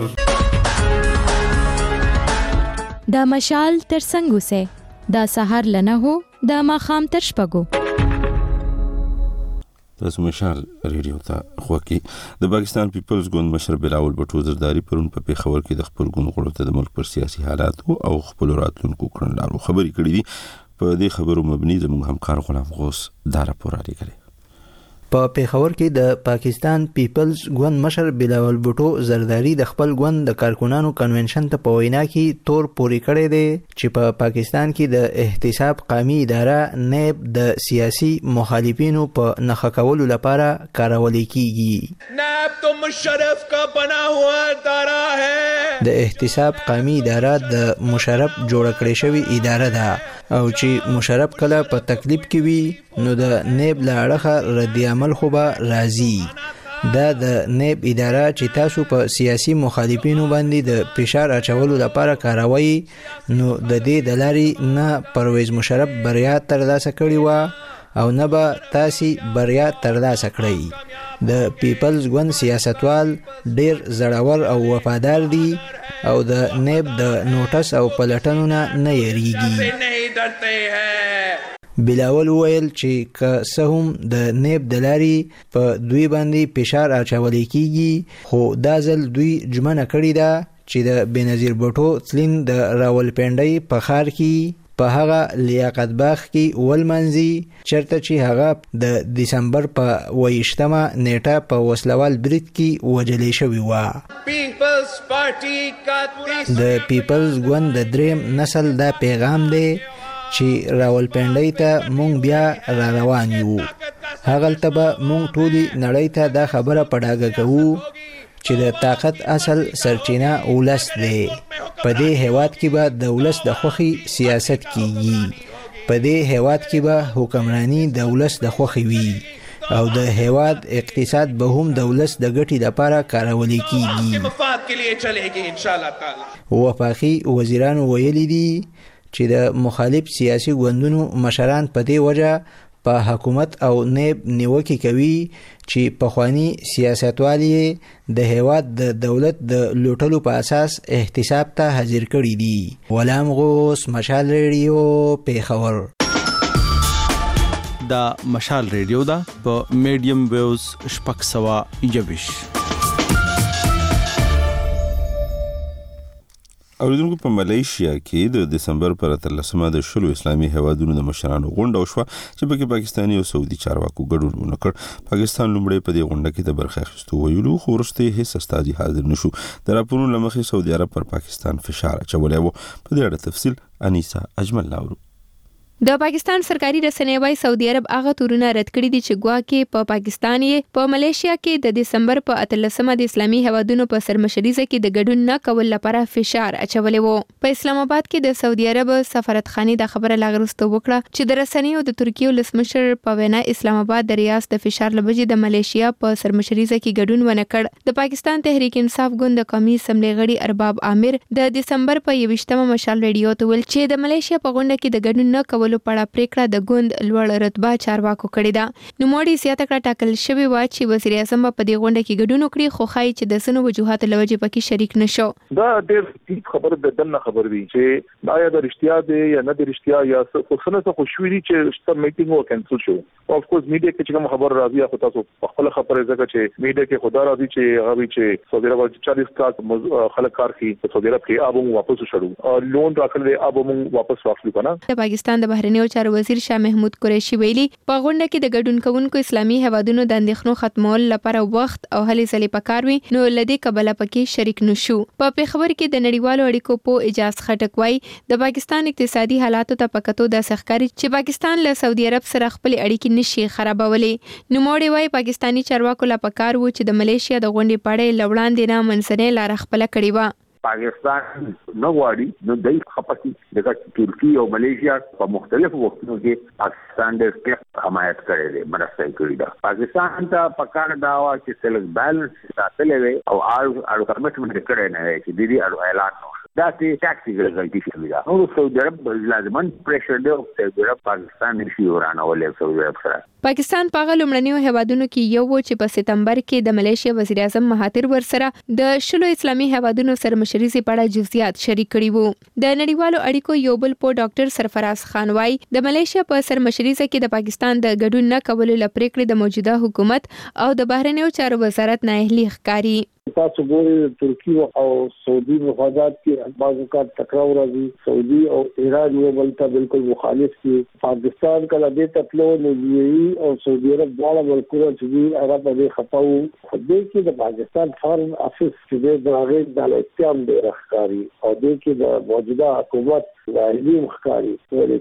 Speaker 17: دا مشال تر څنګه سه دا سحر لنه هو دا ماخام تر شپګو.
Speaker 1: تاسو مشال ریډیو ته خوکی د پاکستان پیپلز ګوند مشر بلاول بټو زرداری پرون په پیښور کې د خپل ګوند غړو ته د ملک پر سیاسي حالات او خپل راتلونکو کړنلارو خبرې کړې دي. په دې خبرو مبني زموږ همکار غلام غوث دا راپور لري.
Speaker 6: په پیښور کې د پاکستان پیپلز ګوند مشر بلاول بوټو زرداری د خپل ګوند د کارکونانو کنونشن ته په وینا کې تور پوری کړی دی چې په پاکستان کې د احتساب قومي اداره نیب د سیاسي مخالفینو په نخښه کولو لپاره کارول کیږي.
Speaker 18: نیب تو مشرف کا بنا ہوا ادارہ ہے.
Speaker 6: د احتساب قومي اداره د مشرف جوړ کړی شوی اداره ده او چې مشرف کله په تکلیف کې وي نو د نیب له اړخه رد عمل خو به راځي. دا د نیب اداره چې تاسو په سیاسي مخالفینو باندې د فشار اچولو لپاره کاروي نو د دې د لارې نه پرویز مشرف بریا ترلاسه کړې وه او نه به تاسو بریا ترلاسه کړئ. د پیپلز ګوند سیاستوال ډیر زړور او وفادار دي او د نیب د نوټس او پلټنو نه یریږي. بلاول ویل چې که څه هم د نیب د لارې په دوی باندې فشار اچول کیږي خو دا ځل دوی ژمنه کړې ده چې د بېنظیر بوټو تلین د راولپنډۍ په ښار کې په هغه لیاقت باغ کې ولمنځي چېرته چې هغه د دسمبر په 28مه نیټه په وسلوال برید کې وژلې شوې وه. د پیپلز ګوند د دریم نسل دا پیغام دی چې راولپنډۍ ته مونږ بیا را روان یو. هغلته به مونږ ټولې نړۍ ته دا خبره په ډاګه کوو چې د طاقت اصل سرچینه ولس دی. په دې هیواد کې به د ولس د خوښې سیاست کیږي. په دې هیواد کې به حکمرانی د ولس د خوښې وي او د هیواد اقتصاد به هم د ولس د ګټې لپاره کارول کیږي. وفاقي وزیرانو ویلي دي چې د مخالف سیاسي ګوندونو مشران په دې وجه په حکومت او نیب نیوکې کوي چې پخوانی سیاستوال د هیواد د دولت د لوټلو په اساس احتساب ته حاضر کړي دي. غلام غوث، مشال ریډیو، پیښور.
Speaker 19: دا مشال ریډیو دا په میډیم ویوز 621.
Speaker 1: اوریدونکو په ملیشیا کې د دسمبر پر 13مه د شلو اسلامي هیوادونو د مشرانو غونډه وشوه چې پکې پاکستاني او سعودي چارواکو ګډون وکړ. پاکستان لومړی په دې غونډه کې د برخه اخیستو ویلو خو وروسته هیڅ استازي حاضر نشو. د راپورونو له مخې سعودي عرب پر پاکستان فشار اچولی و. په دې اړه تفصیل انیسا اجمل لاورو.
Speaker 4: د پاکستان سرکاري رسنۍ وايي سعودي عرب هغه تورونه رد کړي دي چې ګواکې په پاکستان یې په ملیشیا کې د دسمبر په 13مه د اسلامي هیوادونو په سرمشریزه کې د ګډون نه کول لپاره فشار اچولې وو. په اسلام آباد کې د سعودي عرب سفارتخانې د خبره لاغرسته وکړه چې د رسنیو د ترکیه ولسمشر په وینا اسلام آباد د ریاست د فشار لبجې د ملیشیا په سرمشریزه کې ګډون ونه کړ. د پاکستان تحریک انصاف ګوند د قومي اسمبلی غړي ارباب عامر د دسمبر په 21مه مشال ریډیو ته ویل چې د ملیشیا په غونډه کې د ګډون نه کولو په اړه پریکړه د ګوند لوړ رتبه چارواکو کړې ده. نوموړي زیاته کړه ټاکل شوی و چې وزیر اعظم په دې غونډه کې ګډون وکړي خو ښایي چې د سنو وجوهاتو له وجې پکې شریک نشو.
Speaker 10: دا ډېر خبره د دنه خبر وی چې دا یا د رښتیا دی یا نه د رښتیا یا څه څه خوشوي چې ست میټینګ و کینسل شو. او اف کورس میډیا کې کوم خبر راځي خو تاسو خپل خبره زکه چې میډیا کې خدا راځي چې هغه چې سعودي عرب 40 کا خلک کار کوي سعودي عرب کې ابو واپس شړو لون راکړل ابو واپس واخلو کنه.
Speaker 4: د پاکستان د بهرنیو چارو وزیر شاه محمود قریشي ویلي په غونډه کې د ګډون کوونکو اسلامي هیوادونو د اندېښنو ختمول لپاره وخت او هلې ځلې پکار وي نو لدی کبله پکې شریک نشو. په پیښور کې د نړیوالو اړیکو په اجاز خټک وای د پاکستان اقتصادي حالاتو ته پکتو د سخکاري چې پاکستان له سعودي عرب سره خپل اړیکې نشي خرابولې. نوموړي وای پاکستانی چارواکو لا پکار وو چې د ملیشیا د غونډې پړې لوړاندې نه منځنۍ لار خپل کړی و.
Speaker 20: پاکستان نو غواړي نو دای خپکی دغه ترکیه او ملیشیا په مختلفو وختونو کې پاکستان د حمایت کړي دي مرسته کړې ده. پاکستان ته پکار دا و چې سیلز بیلانس ساتلې وي او اړو کمټمنټ کړي نه وي چې د دې اعلان نو دا چې ټاکسي غلطي شوې ده. نو سعودي عرب لازمان پریشر دی او سعودي عرب پاکستان نشي ورانولې سعودي عرب سره.
Speaker 4: پاکستان په لومړنیو هیوادونو کې یو چې په سپتمبر کې د ملیشیا وزیر اعظم مهاتیر ورسره د شلو اسلامي هیوادونو سره مشرزي په اړه جزئیات شریک کړي وو. د نړیوالو اړیکو یو بل په ډاکټر سرفراز خان وای د ملیشیا په سر مشرزه کې د پاکستان د ګډون نه کولو لپاره د موجوده حکومت او د بهرنیو چارو وزارت نه اهلي ښکاری.
Speaker 21: تاسو ګورئ ترکیه او سعودي مفادات کې بعض اوقات ټکراو راځي. سعودي او ایران یو بل ته بالکل مخالف دي. پاکستان کله دې تپلو نو او سعودي عرب دواړه ملکونه چې هغه په دې خپاو خو دې کې د پاکستان فارن افیس چې د هغه د التیام د راخکاری او دې کې د موجوده حکومت د اهلي ښکاری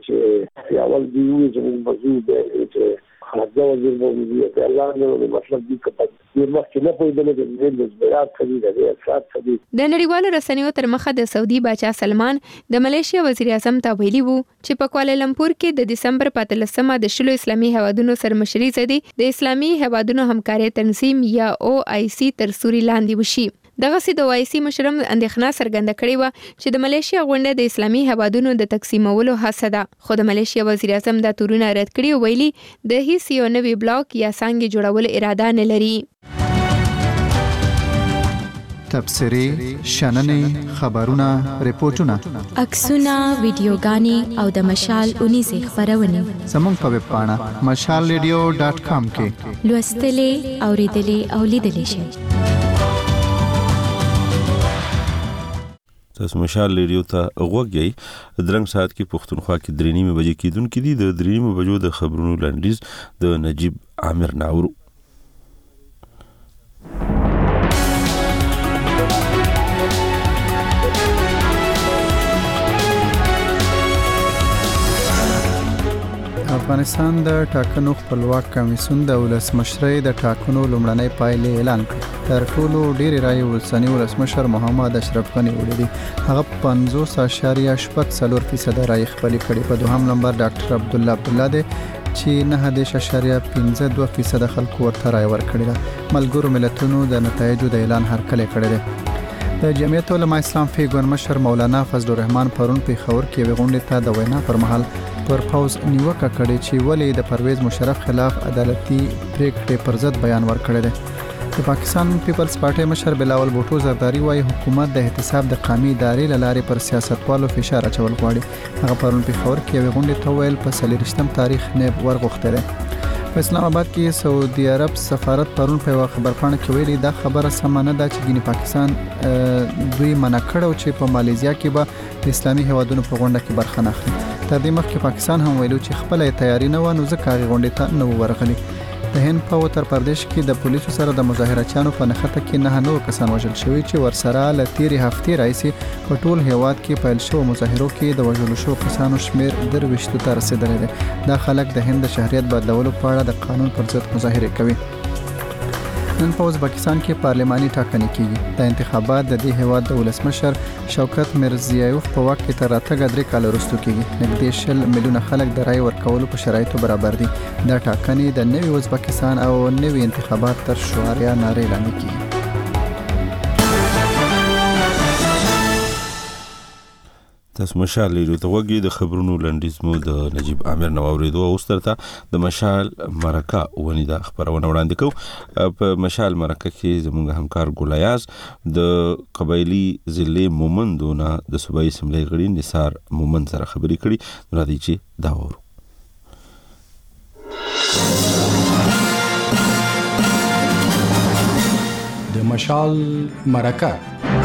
Speaker 21: چې اول دی چې موضوع دی چې خارجه وزیر موجودي دی الله نو مطلب دی کپا د مخکنه په دې د زبرات خدي د اثرات خدي.
Speaker 4: د نړیوالو رسنیو تر مخه د سعودي بادشاه سلمان د ملیشیا وزیر اعظم ته ویلي وو چې په کوالالمپور کې د دسمبر په 13مه د شلو اسلامي هیوادونو سره مشرزه دي د اسلامي هیوادونو همکاري تنظیم یا OIC تر سوري لاندې وشي. دغه سي د OIC مشرم اندېښنه څرګنده کړې و چې د ملیشیا غونډه د اسلامي هیوادونو د تقسیمولو هڅه ده. خو د ملیشیا وزیر اعظم دا تورونه رد کړي او ویلي د هیڅ یو نوي بلاک یا څنګه جوړول اراده نه لري.
Speaker 2: تبصرې شننې خبرونه ریپورتونه
Speaker 17: عکسونه ویډیوګانې او د مشال 19 خبرونه
Speaker 2: زموږ په ویب پاڼه mashalradio.com کې
Speaker 17: لوستلې اوریدلې او لیدلې شئ.
Speaker 1: تاسو مشال ریډیو ته غوږی درنګ ساعت کې پښتونخوا کې 3:30 بجې کېدونکې دي. د 3:30 بجو د خبرونو لنډیز د نجیب عامر ناورو.
Speaker 2: افغانستان د ټاکنو خپلواک کمیسیون د ولسمشرۍ د ټاکنو لومړنۍ پایلې اعلان کړې. تر ټولو ډېرې رایې اوسنی ولسمشر محمد اشرف غني وړي. هغه 50.84% رایې خپلې کړې. په دوهم نمبر ډاکټر عبدالله دی چې 9.52% خلکو ورته رایې ورکړې ده. ملګرو ملتونو د نتایجو د اعلان هرکلی کړی دی. د جمعیت علماء اسلام فیګون مشر مولانا فضل الرحمن پرون پیښور کې غونډې ته د وینا پر مهال پر پوز نیوکه کړې چې ولې د پرویز مشرف خلاف عدالتي پریکړې پر ضد بیان ورکړی دی. د پاکستان پیپلز پارټي مشر بلاول بوټو زرداری وايي حکومت د احتساب د قومي ادارې لارې پر سیاستوالو فشار اچول غواړي. هغه پرون پیښور کې غونډې ته ویل په 23 تاریخ نه ورغښتل. په اسلام آباد کې سعودي عرب سفارت پرون په خبرپاڼه کې ویلي دا خبره سم نه ده چې ګینه پاکستان دوی منع کړو چې په مالیزیا کې به اسلامي هیوادونو په غونډه کې برخه نه اخلي. تر دې مخکې پاکستان هم ویلو چې خپل تیاری نه و نو ځکه هغه غونډه ته نه ورغلي. د هند په اتر پردیش کې د پولیسو سره د مظاهرچیانو په نخښه کې 9 کسان وژل شوي چې ورسره ل تیرې هفتې راځي په ټول هیواد کې پیل شو مظاهرو کې د وژل شو کسانو شمیر 23 ته رسیدلی دی. دا خلک د هند شهریت بدلولو په اړه د قانون پر ضد مظاهره کوي. نن په ازبکستان کې پارلماني ټاکنې کیږي. د انتخابات د دې هیواد د ولسمشر شوکت میرزیایوف په واک کې تر راتګ 3 کال وروسته کیږي. نږدې 10 میلیونه خلک د رای ورکولو په شرایطو برابر دي. دا ټاکنې د نوي ازبکستان او نوي انتخابات تر شعاریا نارې لاندې کیږي.
Speaker 1: تاسو مشال ریډیو ته وګورئ. د خبرونو لنډیز مو د نجیب عامر نواوریدو او سترته د مشال مرکه ونی د خبرونه وړاندې کو. په مشال مرکه کې زموږ همکار ګولیاز د قبایلی ضلع مومندونه د صوبایي اسمبلی غړي نثار مومند سره خبرې کړي. راځي چې دا وورو.
Speaker 3: د مشال مرکه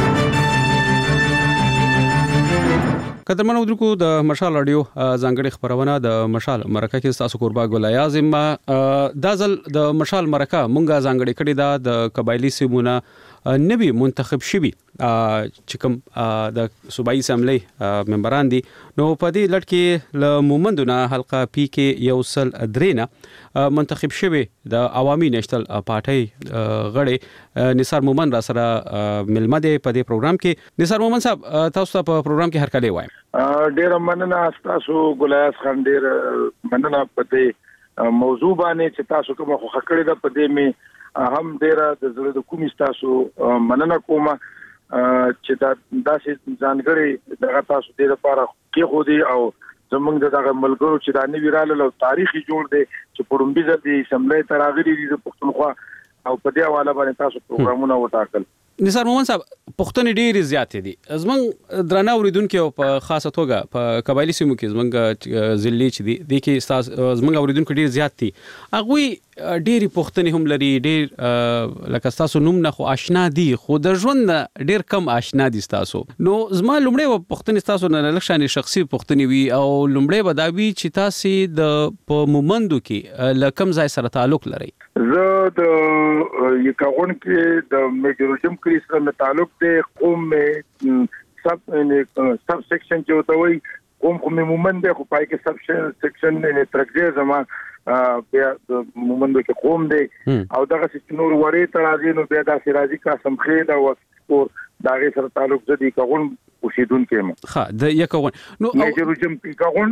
Speaker 22: قدرمنو درکو د مشال رادیو ځانګړي خبرونه د مشال مرکه کې تاسو قربا ګولیا زما د ځل د مشال مرکه مونږه ځانګړي کړي دا د قبایلی سیمونه نبی منتخب شوی چې کوم د صوبایي اسمبلی ممبران دي. نو په دې لړ کې ل مومندونه حلقه پی کې یو سل درینه منتخب شوی د عوامي نېشنل پارټي غړي نثار مومند را سره ملمه دی په دې پروګرام کې. نثار مومند صاحب تاسو ته په پروګرام کې هرکلی وایم.
Speaker 10: ډیر مننه تاسو ګولیاس خان ډیر مننه په دې موضوع باندې چې تاسو کوم خو خکړې ده په دې می هم ډیر د زړه د کومې تاسو مننه کوم چې دا داسې ځانګړي دغه تاسو د لپاره کې خو دي او زمونږ دغه ملګرو چې دا نوی رااله تاریخي جوړ دی چې پړومبي ځل د اسمبلی تراغلي دي د پښتونخوا او په دې حواله باندې تاسو پروګرامونه وټاکل.
Speaker 22: نثار مومند صاحب پښتون ډېری زیاتې دي زمونږ درنه اوریدونکو په خاصه توګه په قبایلی سیمو کې زمونږ ضلع چې دي د کې زمونږ اوریدونکو ډېر زیات دي. هغه ډېری پښتني هم لري ډېر لکه تاسو نوم نه خو آشنا دي خو د ژوند ډېر کم آشنا دي تاسو. نو زما لومړی پښتني تاسو نه لښانې شخصي پښتني وي او لومړی بداوی چې تاسو د په مومندو کې لکم ځای سره تعلق لري.
Speaker 10: زه د یکاون کې د میجورجم کلی سره تعلق دی. قوم سب سیکشن چې وته وي قوم مومند دی خو پای کې سب سیکشن نه ترګه زما بیا د مومندو کې قوم دی او دغه نور وری ترازی نو بیا د سراجی قاسم خید او داغه سره تعلق دی کاغون اوسیدونکو ما
Speaker 22: ها د یکاون نو
Speaker 10: میجورجم کاغون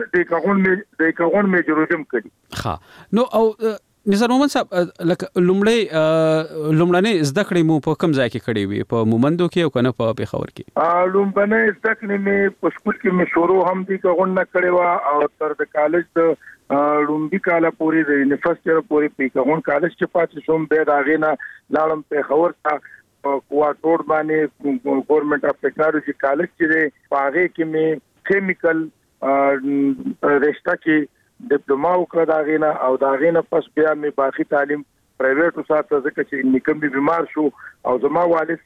Speaker 10: میجورجم کړي.
Speaker 22: ها نو او نثار مومند صاحب لکه لومړنۍ زده کړې مو په کوم ځای کې کړې وي په مومندو کې او کنه په پیښور کې؟
Speaker 10: لومړنۍ زده کړې مې په سکول کې مې شروع هم دي کوم نه کړې و او تر د کالج د لومبي کاله پورې د یونیورسيټي پورې پیښور کالج چې پاتې شوم به داغه نه لاړم پیښور ته
Speaker 21: کوارټور باندې ګورنمنت اف ټیکنالوژي کالج چې پاغه کې مې کیمیکل رشتہ کې ډیپلوما وکړه دا غینه او دا غینه پس بیا مې باقي تعلیم پرایویټ وساته ځکه چې نکم بیمار شو او زما والد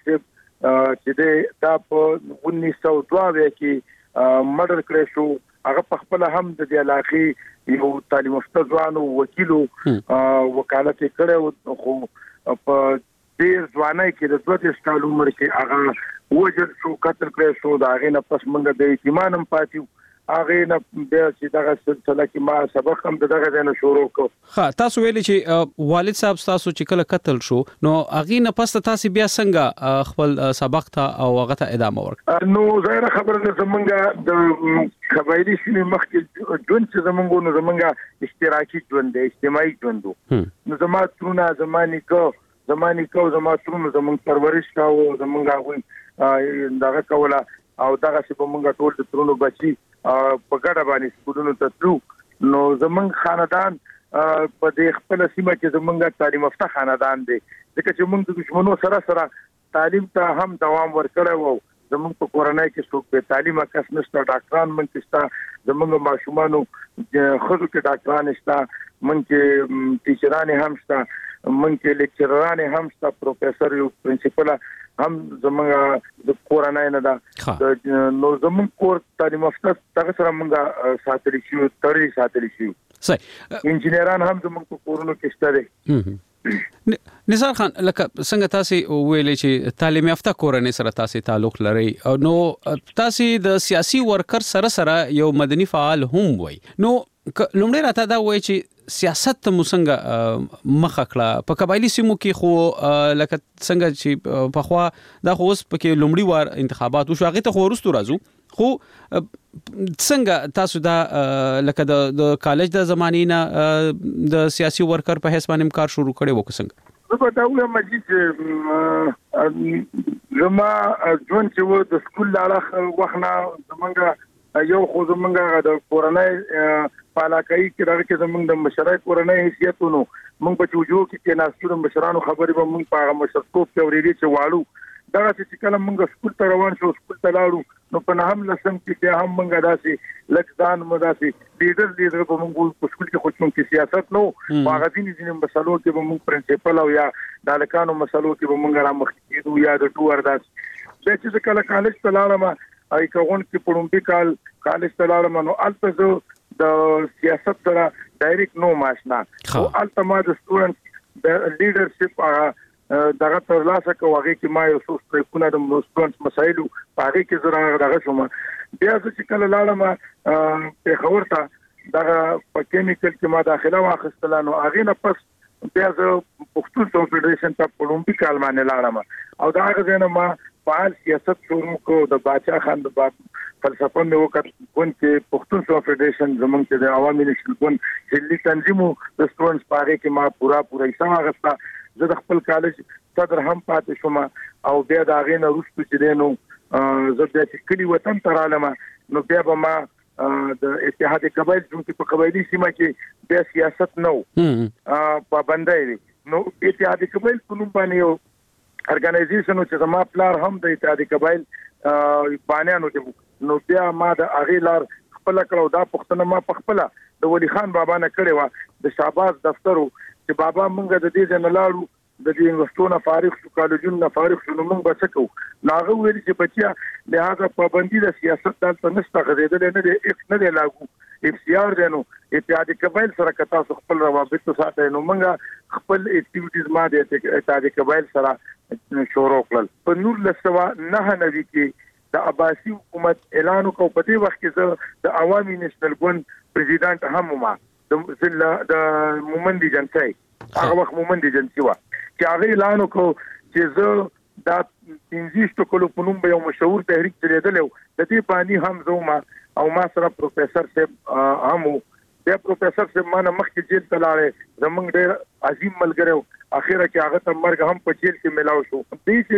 Speaker 21: چې دا په 1902 کې مړ کړی شو. هغه په خپل هم د علاقې یو تعلیم یافته ځوان وکیل وکالت کړو خو په ډیر ځوانای کې د 22 کال عمر کې هغه وجر شو قتل کړی شو. دا غینه پس موږ د ایمانم پاتیو هغه نه بیا چې دغه سلسله کې ما سبق هم دغه نه شروع کو.
Speaker 22: ها تاسو ویلي چې والد صاحب تاسو چې کله قتل شو نو هغه نه پس تاسو بیا څنګه خپل سبق ته او هغه ته ادامه ورکړه؟
Speaker 21: نو ظاهر خبره ده زمونږ د قبایلی سیمې مخکې ژوند چې زمونږ اشتراکي ژوند دی، اجتماعي ژوند نو زما ترونه زمانی کو زما ترونه زمونږ پرورش کاوه زمونږ هغه دغه کوله او دغه چې په مونږ ټول د ترونو بچي په ګډه باندې سکولونو ته تلو. نو زمونږ خاندان په دې خپل سیمه کې زمونږ تعلیم یافته خاندان دی ځکه چې مونږ د دشمنو سره تعلیم ته هم دوام ورکړی وو. زمونږ په کورنۍ کې څوک به تعلیم کس نشته، ډاکټران مونږ شته، زمونږ ماشومانو خزو کې ډاکټران شته، مونږ کې ټیچران هم شته، مونږ کې لیکچرران هم شته، پروفیسور یو پرنسپل هم زمونږ د کورنۍ نه ده. نو زمونږ کور تعلیم یافته دغه سره مونږ ساتل شو ترې ساتل شو.
Speaker 22: صحیح.
Speaker 21: انجینران هم زمونږ په کورونو کې شته دي.
Speaker 22: نثار خان لکه څنګه تاسو ویلې چې تعلیم یافته کورنۍ سره تاسو تعلق لري نو تاسو د سیاسي ورکر سره یو مدني فعال هم وای نو لومړی راته دا وای چې سیاست مو څنګه مخه کړه په قبایلی سیمو کې خو لکه څنګه چې په خوا دا خو اوس پکې لومړی وار انتخابات وشو هغه ته خو ورستو راځو خو څنګه تاسو دا لکه د کالج د زمانې نه د سیاسي ورکر په حساب باندې کار شروع کړي وو څنګه؟
Speaker 21: زه دا وایم چې زما ژوند چې و د سکول لاړه وخت نه زمونږ یو خو زمونږ د کورنۍ پالاکای کې راغی چې زمونږ د مشرای کورنۍ حیثیتونو مونږ په چوجو کې ناسو مشرانو خبرې به مونږ په مشرتوب کې ورېدي چې واړو دغه چې کله مونږ سکول ته روان شو سکول ته لاړو نو په نهم لسم کې هم مونږ داسې لکدان مداسي لیډر په مونږ په سکول کې خو چې سیاست نو هغه ځینې مسلو کې به مونږ پرنسپل او یا د لکانو مسلو کې به مونږ را مخ کېدو یا د ټو ارداس د چې کله کالج ته لاړم اې کوون کې پړومبي کال کالج ته لاړم نو البته د سیاست سره ډایرکټ نو ماشنا او البته د سټوډنټ د لیډرشپ دغه تر لاسه کوي چې ما یو څو سټریپونه د سټوډنټ مسایلو پاره کې زړه دغه شوم بیا چې کله لاړم په خبرته دغه په کیمیکل کې ما داخله واخستلانو اغه نه پس بیا زه پښتون فدریشن ته اولمپیک کال باندې لاړم او دا هغه نه ما فعال سیاست شروع کو د باچا خان د باب فلسفه مې وکړ کون چې پښتون فدریشن زمونږ کې د عوامي نشل کون چې تنظیمو د سټوډنټس پاره کې ما پورا حصہ واغستا. زه د خپل کالج صدر هم پاتې شوم او بیا دا غینه روستو چې دینو زه د کلی وطن ته رالم نو بیا به ما د اتحاد قبایل چې په قبایلی سیمه کې د سیاست نو پابندای نو اتحاد قبایل په نوم باندې یو ارګنایزیشن چې زما پلار هم د اتحاد قبایل بانیانو کې نو بیا ما د اغه لار خپل کړو دا پښتنه ما خپل د ولی خان بابا نه کړی و د شاباس دفترو چې بابا مونږ د دې نه لاړو د دې یونیورسيټونو فارغ شو کالجونو فارغ شو نو مونږ بچو ناغه ویل چې بچیا لہذا پابندي د سیاست دلته نشته غریدل نه دی نه دی لاګو اف سی آر دینو اتحاد قبایل سره کتا خپل روابط ساتي نو مونږ خپل اکټیویټیز ما د اتحاد قبایل سره شروع کړل په نور لسوا نه نوي کې د عباسي حکومت اعلان وکړ په دې وخت کې د عوامي نېشنل ګوند پریزیدنت هم ما د مومندي جنسي هغه وخت مومندي جنسي وا چې هغه اعلان وکړ چې زه دا 15 کلو په نوم به یو مشهور تحریک چلیدل د دې باندې هم زوما او ما سره پروفیسور صاحب هم د پروفیسور صاحب ما مخکې جیل ته لاړې زمونږ ډېر عظیم ملګری اخیره کې هغه ته مرګ هم په جیل کې ملاو شو دې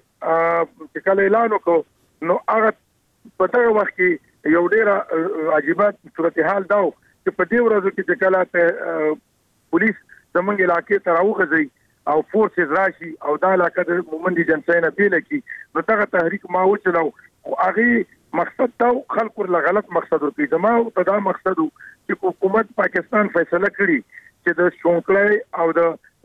Speaker 21: چې کله اعلان وکړ نو هغه په دغه وخت کې یو ډېر عجیبه صورتحال داو چې په دې ورځو کې چې کله ته پولیس زمونږ علاقې ته راوغځي
Speaker 10: او فورسز راشي او دا علاقه د مومند جنسای نه پیل کی نو دغه تحریک ما وچلو خو هغه مقصد دا خلکو له غلط مقصد ورکړي زما او دا مقصد چې حکومت پاکستان فیصله کړي چې د شونکلای او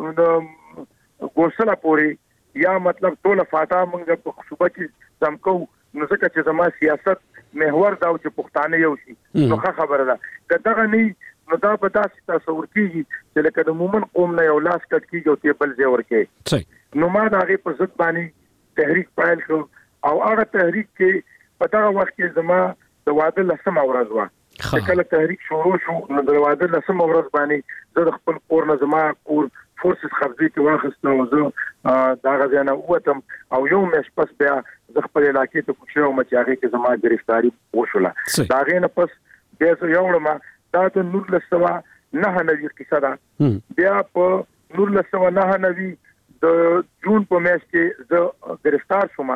Speaker 10: د ګوسله پوري یا مطلب ټول فاټا موږ په صوبه کې زمکو نو ځکه چې زما سیاست محور دا چې پښتانه یو شي نو خبره ده کداغه نه نو دا به تاسو تصور کیږي چې لکه د مومن قوم نه یو لاس کټ کیږي او ته بل ځای ورکه صحیح نو ما دا غي پر ضد باندې تحریک پایل شو او هغه تحریک کې په دا وخت کې زما د واده لسمه ورځ و چې کله تحریک شروع شو نو د واده لسمه ورځ باندې زه د خپل کور نه زما کور فورسز قبضه کې واخیستم او زه دا غزنه وتم او یو مې پس بیا د خپل علاقې ته کوشش وکړم چې هغه کې زما گرفتاری وشوله دا غي نه پس بیا زه یو ما دا د نور لسوا نه نوي قصه ده بیا په نور لسوا نه نوي د جون په میاشت کې زه گرفتار شوم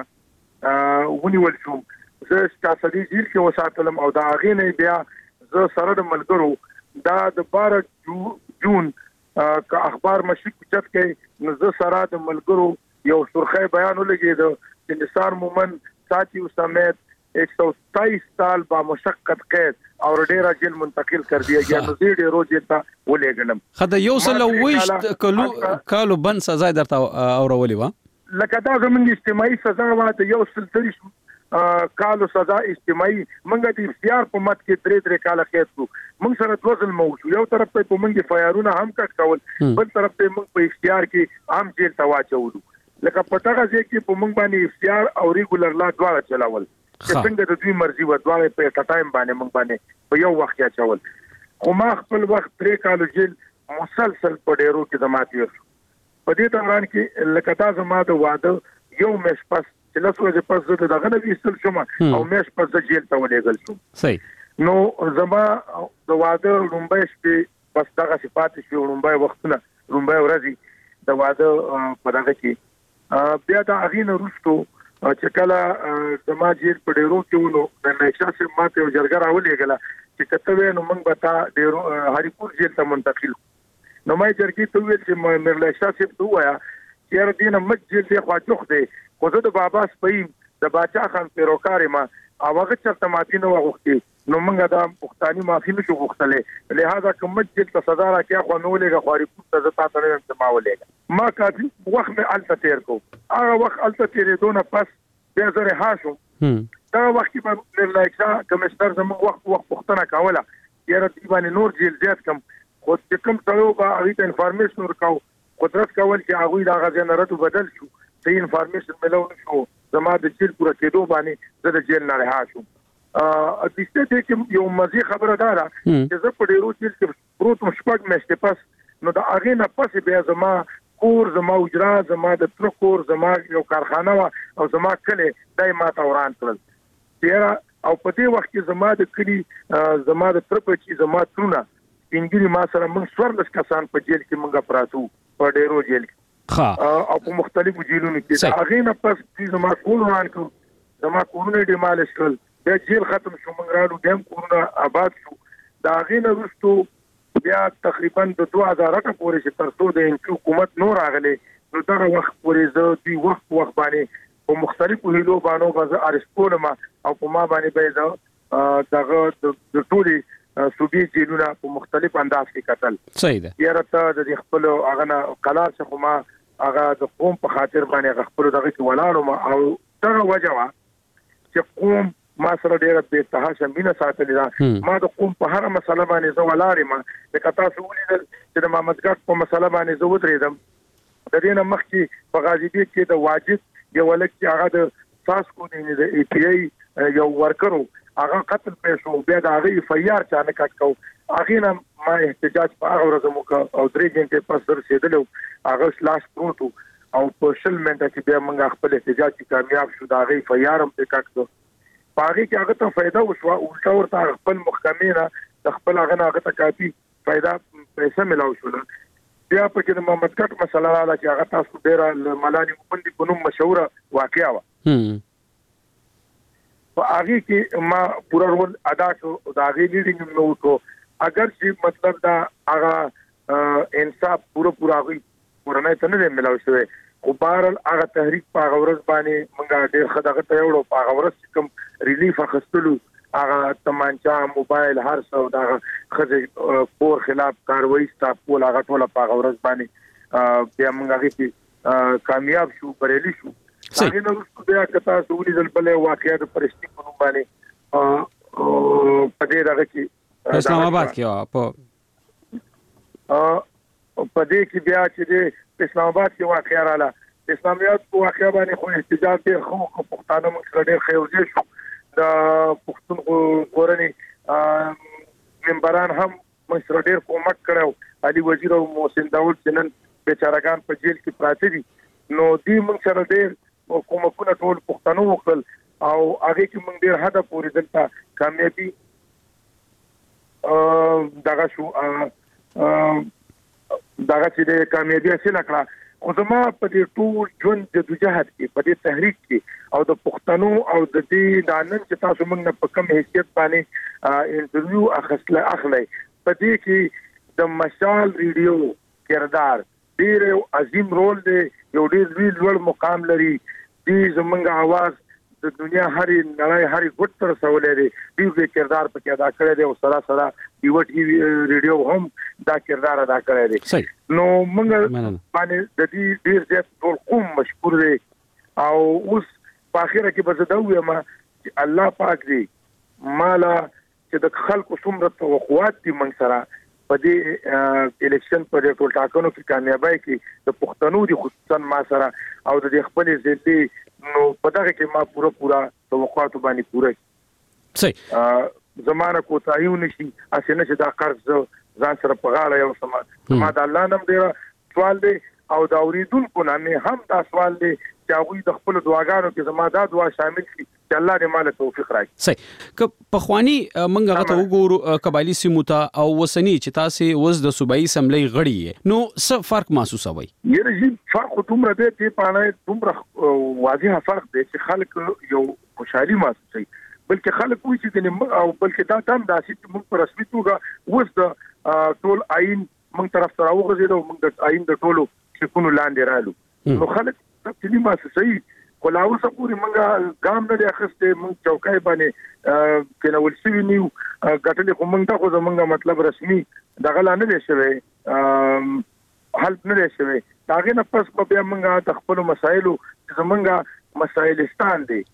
Speaker 10: ونیول شوم زه ستاسو جیل کې وساتلم او دا هغه نه بیا زه سره د ملګرو دا د 12 جون که اخبار مشرق چت کې نو زه سره د ملګرو یو سرخه بیان ولګید چې نثار مومن ساتي سمیت 127 سال با مشقت قید اور ډیره جیل منتقل کر دیا گیا نو زیډ روز ته ولېګلم
Speaker 22: خدای یو سل وښت کالو بن سزا درته اورولې و
Speaker 10: لکه دا زمونږ اجتماعي سزا واته یو سل 30 کالو سزا اجتماعي منګه د اختیار په مت کې 3 کال قید کو موږ سره دوزل موجود یو طرف ته موږ فایرونه هم کټ کول بل طرف ته موږ په اختیار کې عام جیل ته واچولو لکه پټاغه چې په موږ باندې اختیار او ریګولر لا دواړه چلاول چې څنګه د دوی مرزي و دواړه په ټایم باندې موږ باندې په یو وخت کې چول خو ما خپل وخت 3 کال جیل مسلسل په ډیرو کې زماتي ورشو په دې دوران کې لکه تاسو ما د واده یو مش پس چې لاسو چې پس زه دغه نه ویستل شوم او مش پس د جیل ته ولېګل شوم
Speaker 22: صحیح
Speaker 10: نو زما د واده لومبای شپې بس دغه صفات شو لومبای وختونه لومبای ورځي د واده په دغه کې بیا د اغینه روستو چې کله زما جیل په ډیرو کې ونو د نشاسه ماته یو جرګه راولېګله چې کته نو موږ به تا ډیرو هریپور جیل ته منتقل نو مې جرګې ته ویل چې مې نشاسه ته وایا چې ر دینه مسجد دی خو جوخ دی خو زه د بابا سپیم د باچا خان پیروکار ما او هغه چرته ماتې نه وغوښتي نو موږ دا پښتاني معافي نشو غوښتلې لہذا کوم مسجد ته سزا راکې خو نو لګه خوري په ځتا ته نه ما ولېګه ما کافي وخت مې الته تیر کو هغه وخت الته تیرې دونه پس بیا زه هاشم دا وخت په لایکا کمشنر زموږ وخت پښتنه کاوله یاره دی باندې نور جیل زیات کم خو چې کوم څلو به هغه انفارمیشن ورکاو قدرت کول چې هغه دا غزا نه راتو بدل شو صحیح انفارمیشن ملو نشو زما د جیل پورا کېدو باندې زه د جیل نه رها شوم د دې ته کې یو مزي خبره ده چې زه په ډیرو جیل کې پروت مشپک مېشته پس نو دا هغه نه پس بیا زما کور زما اجرا زما د تر کور زما یو کارخانه او زما کله دای ما توران کړل تیرا او په دې وخت کې زما د کلی زما د تر په چې زما ترونه انګری ما سره موږ څوارلس کسان په جیل کې موږ پراتو په ډیرو جیل کې او په مختلفو جیلونو کې هغه نه پس چې زما کول روان کو زما کورونه ډیمالش کړل بیا جیل ختم شو موږ رالو دیم کورونه آباد شو دا هغه نه وروسته بیا تقریبا د 2000 پورې چې ترڅو د حکومت نور راغله نو دا وخت پورې زه دی وخت باندې په مختلفو هیلو باندې غزا ارسپولم او په ما باندې به دغه د ټولي صوبې جیلونه په مختلف انداز کې قتل
Speaker 22: صحیح ده
Speaker 10: یاره ته د خپل هغه نه قلار څخه ما هغه د قوم په خاطر باندې خپل دغه کې ولاړم او دغه وجوه چې قوم ما سره ډېر به تهاشه مینه ساتلې ما د قوم په هر مسله باندې زه ولاړم د تاسو ولیدل چې د محمد ګټ په مسله باندې زه ودرېدم د دې نه مخکې په غازیبیت کې د واجد یو ولک چې هغه د ساسکو د ای پی ای یو ورکرو هغه قتل پېښو بیا د هغه فیار چا نه کټ کو هغه نه ما احتجاج په هغه ورځ مو او 3 غنټې پس رسیدلو هغه لاس پروتو او په شل منټه کې بیا موږ خپل احتجاج کامیاب شو د هغه فیار هم کټ کو پاره کې هغه ته فائدہ وشو او ورته خپل محکمې نه د خپل هغه ته کافي فائدہ پیسې ملاو شو بیا په کې د محمد کټ مسله رااله چې هغه تاسو ډیر ملانی مپندي په نوم مشهوره واقعا و په هغه کې ما پورا رول ادا کړ دا هغه لیډینګ نو کو اگر چې مطلب دا هغه انصاف پورا هغه
Speaker 21: کورنۍ ته نه ملاوي شوی خو بهرحال هغه تحریک په هغه ورځ باندې موږ ډېر ښه دغه ته یوړو په هغه ورځ کوم ریلیف اخیستلو هغه تمانچا موبایل هر څه دغه خځې پور خلاف کاروایی ستاپول هغه ټول په هغه ورځ باندې بیا موږ هغه کامیاب شو بریالي شو هغه نو بیا کتا سولې دل بلې واقعیت پرشتي په نوم باندې په دې دغه کې
Speaker 22: اسلام آباد کې
Speaker 21: په دې کې بیا چې اسلام آباد کې واقعیا رااله اسلام آباد په واقعیا باندې خو احتجاج ډېر خو پښتانه موږ ډېر خیوځي شو د پښتون کورنۍ ممبران هم موږ ډېر کومک کړو علي وزیر او محسن داوود جنن بیچارهګان په جیل کې پراته دي نو دې موږ سره ډېر کومکونه ټول پښتنو وکړل او هغه کې موږ ډېر حد پورې دلته کامیابی دغه شو دغه چې کامیابی حاصل کړه خو زما په دې ټول ژوند د جهاد کې په دې تحریک کې او د پښتنو او د دې دانن چې تاسو موږ په کوم حیثیت باندې انټرویو اخلي په دې کې د مشال ریډیو کردار ډیر عظیم رول دی یو ډیر لوړ مقام لري دې زمونږ आवाज د دنیا هرې نړۍ هرې ګوټ تر رسولې دی ډیر کردار پکې ادا کړی دی او سره یو ټي وي ریډیو هم دا کردار ادا کړی دی نو موږ باندې د دې ډیر زیات ټول قوم مشکور دی او اوس په اخره کې به زه دا وایم چې الله پاک دې مالا چې د خلکو څومره توقعات دي موږ سره په دې الیکشن په ټول ټاکنو کې کامیابی کې د پښتنو دي خصوصا ما سره او د خپل ځلې نو په دغه کې ما پورا توقعات باندې پوره
Speaker 22: صحیح
Speaker 21: زمانه کوتاهیو نشي اسنه چې دا قرض ځان سره په غاړه یو سما د الله نوم دی سوال دی او دا اوریدونکو نه هم دا سوال دی چې هغه د خپل دعاګانو کې زما دا دعا شامل کړي چې الله دې مال توفیق راکړي
Speaker 22: صحیح که په خواني منګه غته وګورو قبایلی سیمو ته او وسنی چې تاسو وز د صوبایي سملې غړي نو څه فرق محسوسوي
Speaker 21: یره جی فرق کومره دی چې پانه دومره واضح فرق دی چې خلک یو خوشحالي محسوسوي بلکې خلک وایي چې او بلکې دا تام داسې چې موږ په رسمي توګه وز د ټول آئین موږ طرف سره وغځیدو موږ د آئین د ټولو شکونو لاندې رالو نو خلک تفصیلی محسوسوي خلاو سپوري موږ ګام نه اخسته موږ چوکای باندې کینول شي نیو غټلې کوم ته خو زمونږه مطلب رسمي دغه لاندې دی شوی حل نه دی شوی داغه نه پس په بیا موږ د خپل مسایلو زمونږه مسایلستان دی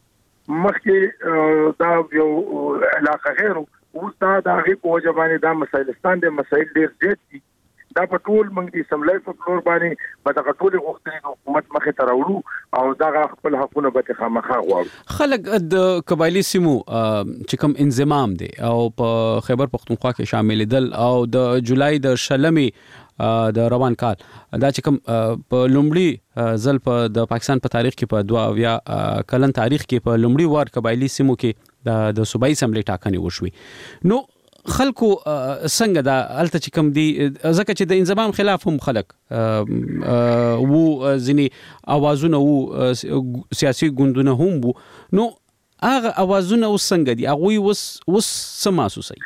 Speaker 21: مخکې دا یو علاقه غیر او دا دغه په ځبانه دا مسایلستان دی مسایل ډیر زیات دي دا په ټول موږ دې سملای په فلور باندې په دغه ټول غوښتنې د حکومت مخه ته راوړو او دا خپل حقونه به خامخا غواړو
Speaker 22: خلک د قبایلی سیمو چې کوم انضمام دي او په خیبر پختونخوا کې شامل دل او د جولای د شلمي د روان کال دا چې کوم په لومړی ځل په د پاکستان په تاریخ کې په 22 کلن تاریخ کې په لومړی وار قبایلی سیمو کې د صوبایي سملې ټاکنې وشوي نو خلکو څنګه دا الته چې کوم دي ځکه چې د انضمام خلاف هم خلک وو ځنی اوازونه وو سیاسي ګوندونه هم وو نو هغه اوازونه څنګه دي هغه وس سماسوسي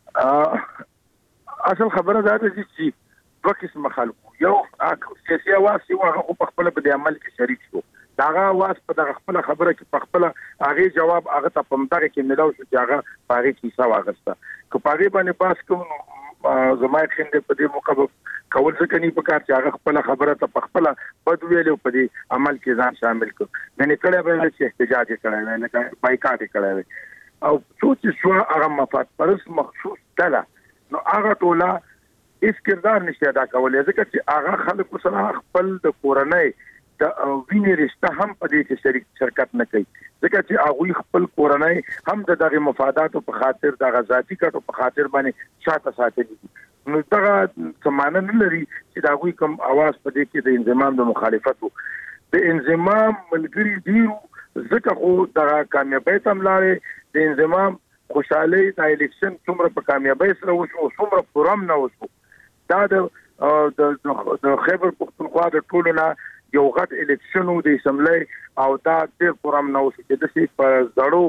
Speaker 21: اصل خبره ده چې دوه قسم خلکو یو سیاسي اواز یو هغه په خپل په عمل کې شریک شو داغه واس په دغه خپل خبره کې په خپل هغه جواب هغه ته په مدغه کې ملاو شو چې هغه پاره کې څه واغسته که پاره باندې پاس کوم زمای خنده په دې موقع کول څه کني په کار چې هغه خپل خبره ته په خپل بد ویلو په دې عمل کې ځان شامل کړ نه کړه به چې احتجاج کړای نه بایکاټ کړای او څه شو هغه مفاد پرس مخصوص کړه نو هغه ټوله اس کردار نشته ادا کولای ځکه چې هغه خلکو سره خپل د کورنۍ د وینې رشتہ هم په دې کې شرکت نه کوي ځکه چې هغه خپل کورنۍ هم د دغه مفاداتو په خاطر د غزاتی کټو په خاطر باندې شاته ساتلي نو دا سمانه نه لري چې دا کوم आवाज په دې کې د انضمام د مخالفتو د انضمام ملګری دیو ځکه خو د کامیابی تملاره د انضمام خوشاله د الیکشن څومره په کامیابی سره وشو څومره پرم نه وشو دا د خیبر پختونخوا د ټولو یو غټ الیکشن د اسمبلی او دا ډېر پرم نه وشو چې د سي په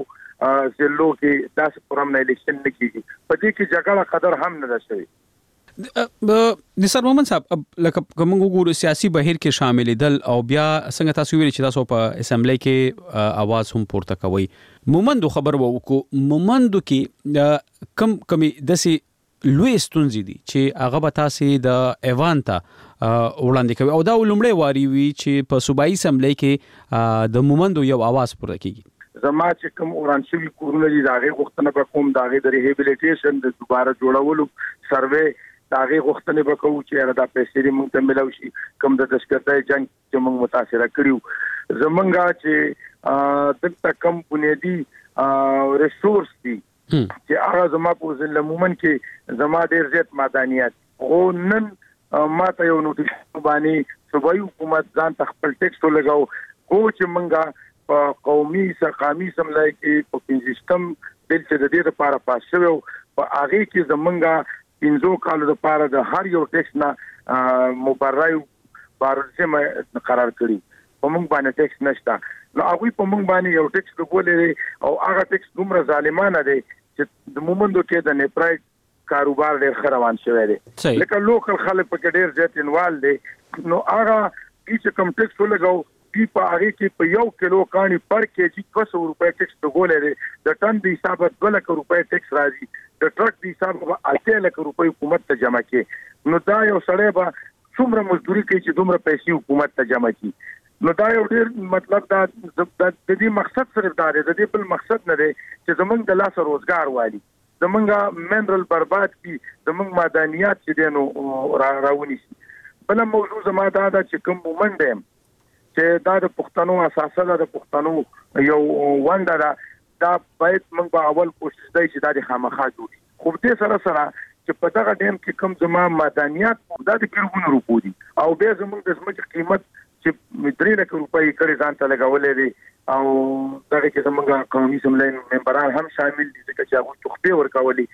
Speaker 21: زړو ضلعو کې داسې پرم نه الیکشن نه کیږي په دې کې جګړه قدر هم نه ده شوی
Speaker 22: نثار مومن صاحب لکه کوم وګورو سیاسي بهیر کې شامل دل او بیا څنګه تاسو ویل چې تاسو په اسمبلی کې आवाज هم پورته کوي مومندو خبر وکړو مومندو کې کم دسي لوی ستونزې دي چې هغه به تاسو د ایوان ته وړاندې کوي او دا لومړی واری وی چې په صوبایي اسمبلی کې د مومندو یو आवाज پورته کیږي
Speaker 10: زما چې کوم اورانشوي کورونه دي داغه غوښتنه به کوم داغه د ریهابلیټیشن د دوباره جوړولو سروې داغه غوښتنه به کوو چې هغه د پیسې موږ ته ملو شي کوم د دشکرتای جنگ چې موږ متاثر کړیو زمونږه چې دلته کم بنیادی ریسورس دي چې هغه زما په ځل مومن کې زما ډیر زیات معدنیات او نن ما ته یو نوټیس باندې صوبایي حکومت ځان خپل ټیکس لګاو کو چې منګه په قومي سقامي سملای کې په سیستم بل چې د دې لپاره پاس شوی په هغه کې زمونږه 5 کال لپاره د هر یو ټیکس نه مبرای بارسه قرار کړی په موږ باندې ټیکس نشته نو هغه په موږ باندې یو ټیکس لګولې او هغه ټیکس دومره ظالمانه دی چې د مومندو کې د نیپرای کاروبار ډېر روان شوی دی لکه لوکل خلک په ډېر زیات انوال دي نو هغه چې کوم ټیکس لګاو په هغه کې په 1 کیلو کانی پر کېجی 200 روپے ټیکس لګولې د ټن د حساب 2 لک روپے ټیکس راځي د ټرک د حساب 8 لک روپے حکومت ته جمع کړي نو دا یو سړی به څومره مزدوري کوي چې دومره پیسې حکومت ته جمع کړي نو دا یو ډیر مطلب دا د دې مقصد صرف دا دی د دې بل مقصد نه دی چې زمونږ د لاس روزګار والی زمونږه منرال برباد کی زمونږ معدنیات چې دینو راونی شي بل موضوع زما دا چې کوم مومند چې دا د پښتنو اساسه د پښتنو یو ونده دا باید موږ په اول کوشش دی چې دا د خامخا جوړي خو دې سره چې په دغه ټیم کې کوم زما معدنیات دا د کلونو روپو دي او به زموږ د سمج قیمت چې 3 لک روپۍ کړي ځان ته لګولې دي او دغه کې زموږ قومي سملای ممبران هم شامل دي چې هغه تخفي ورکولي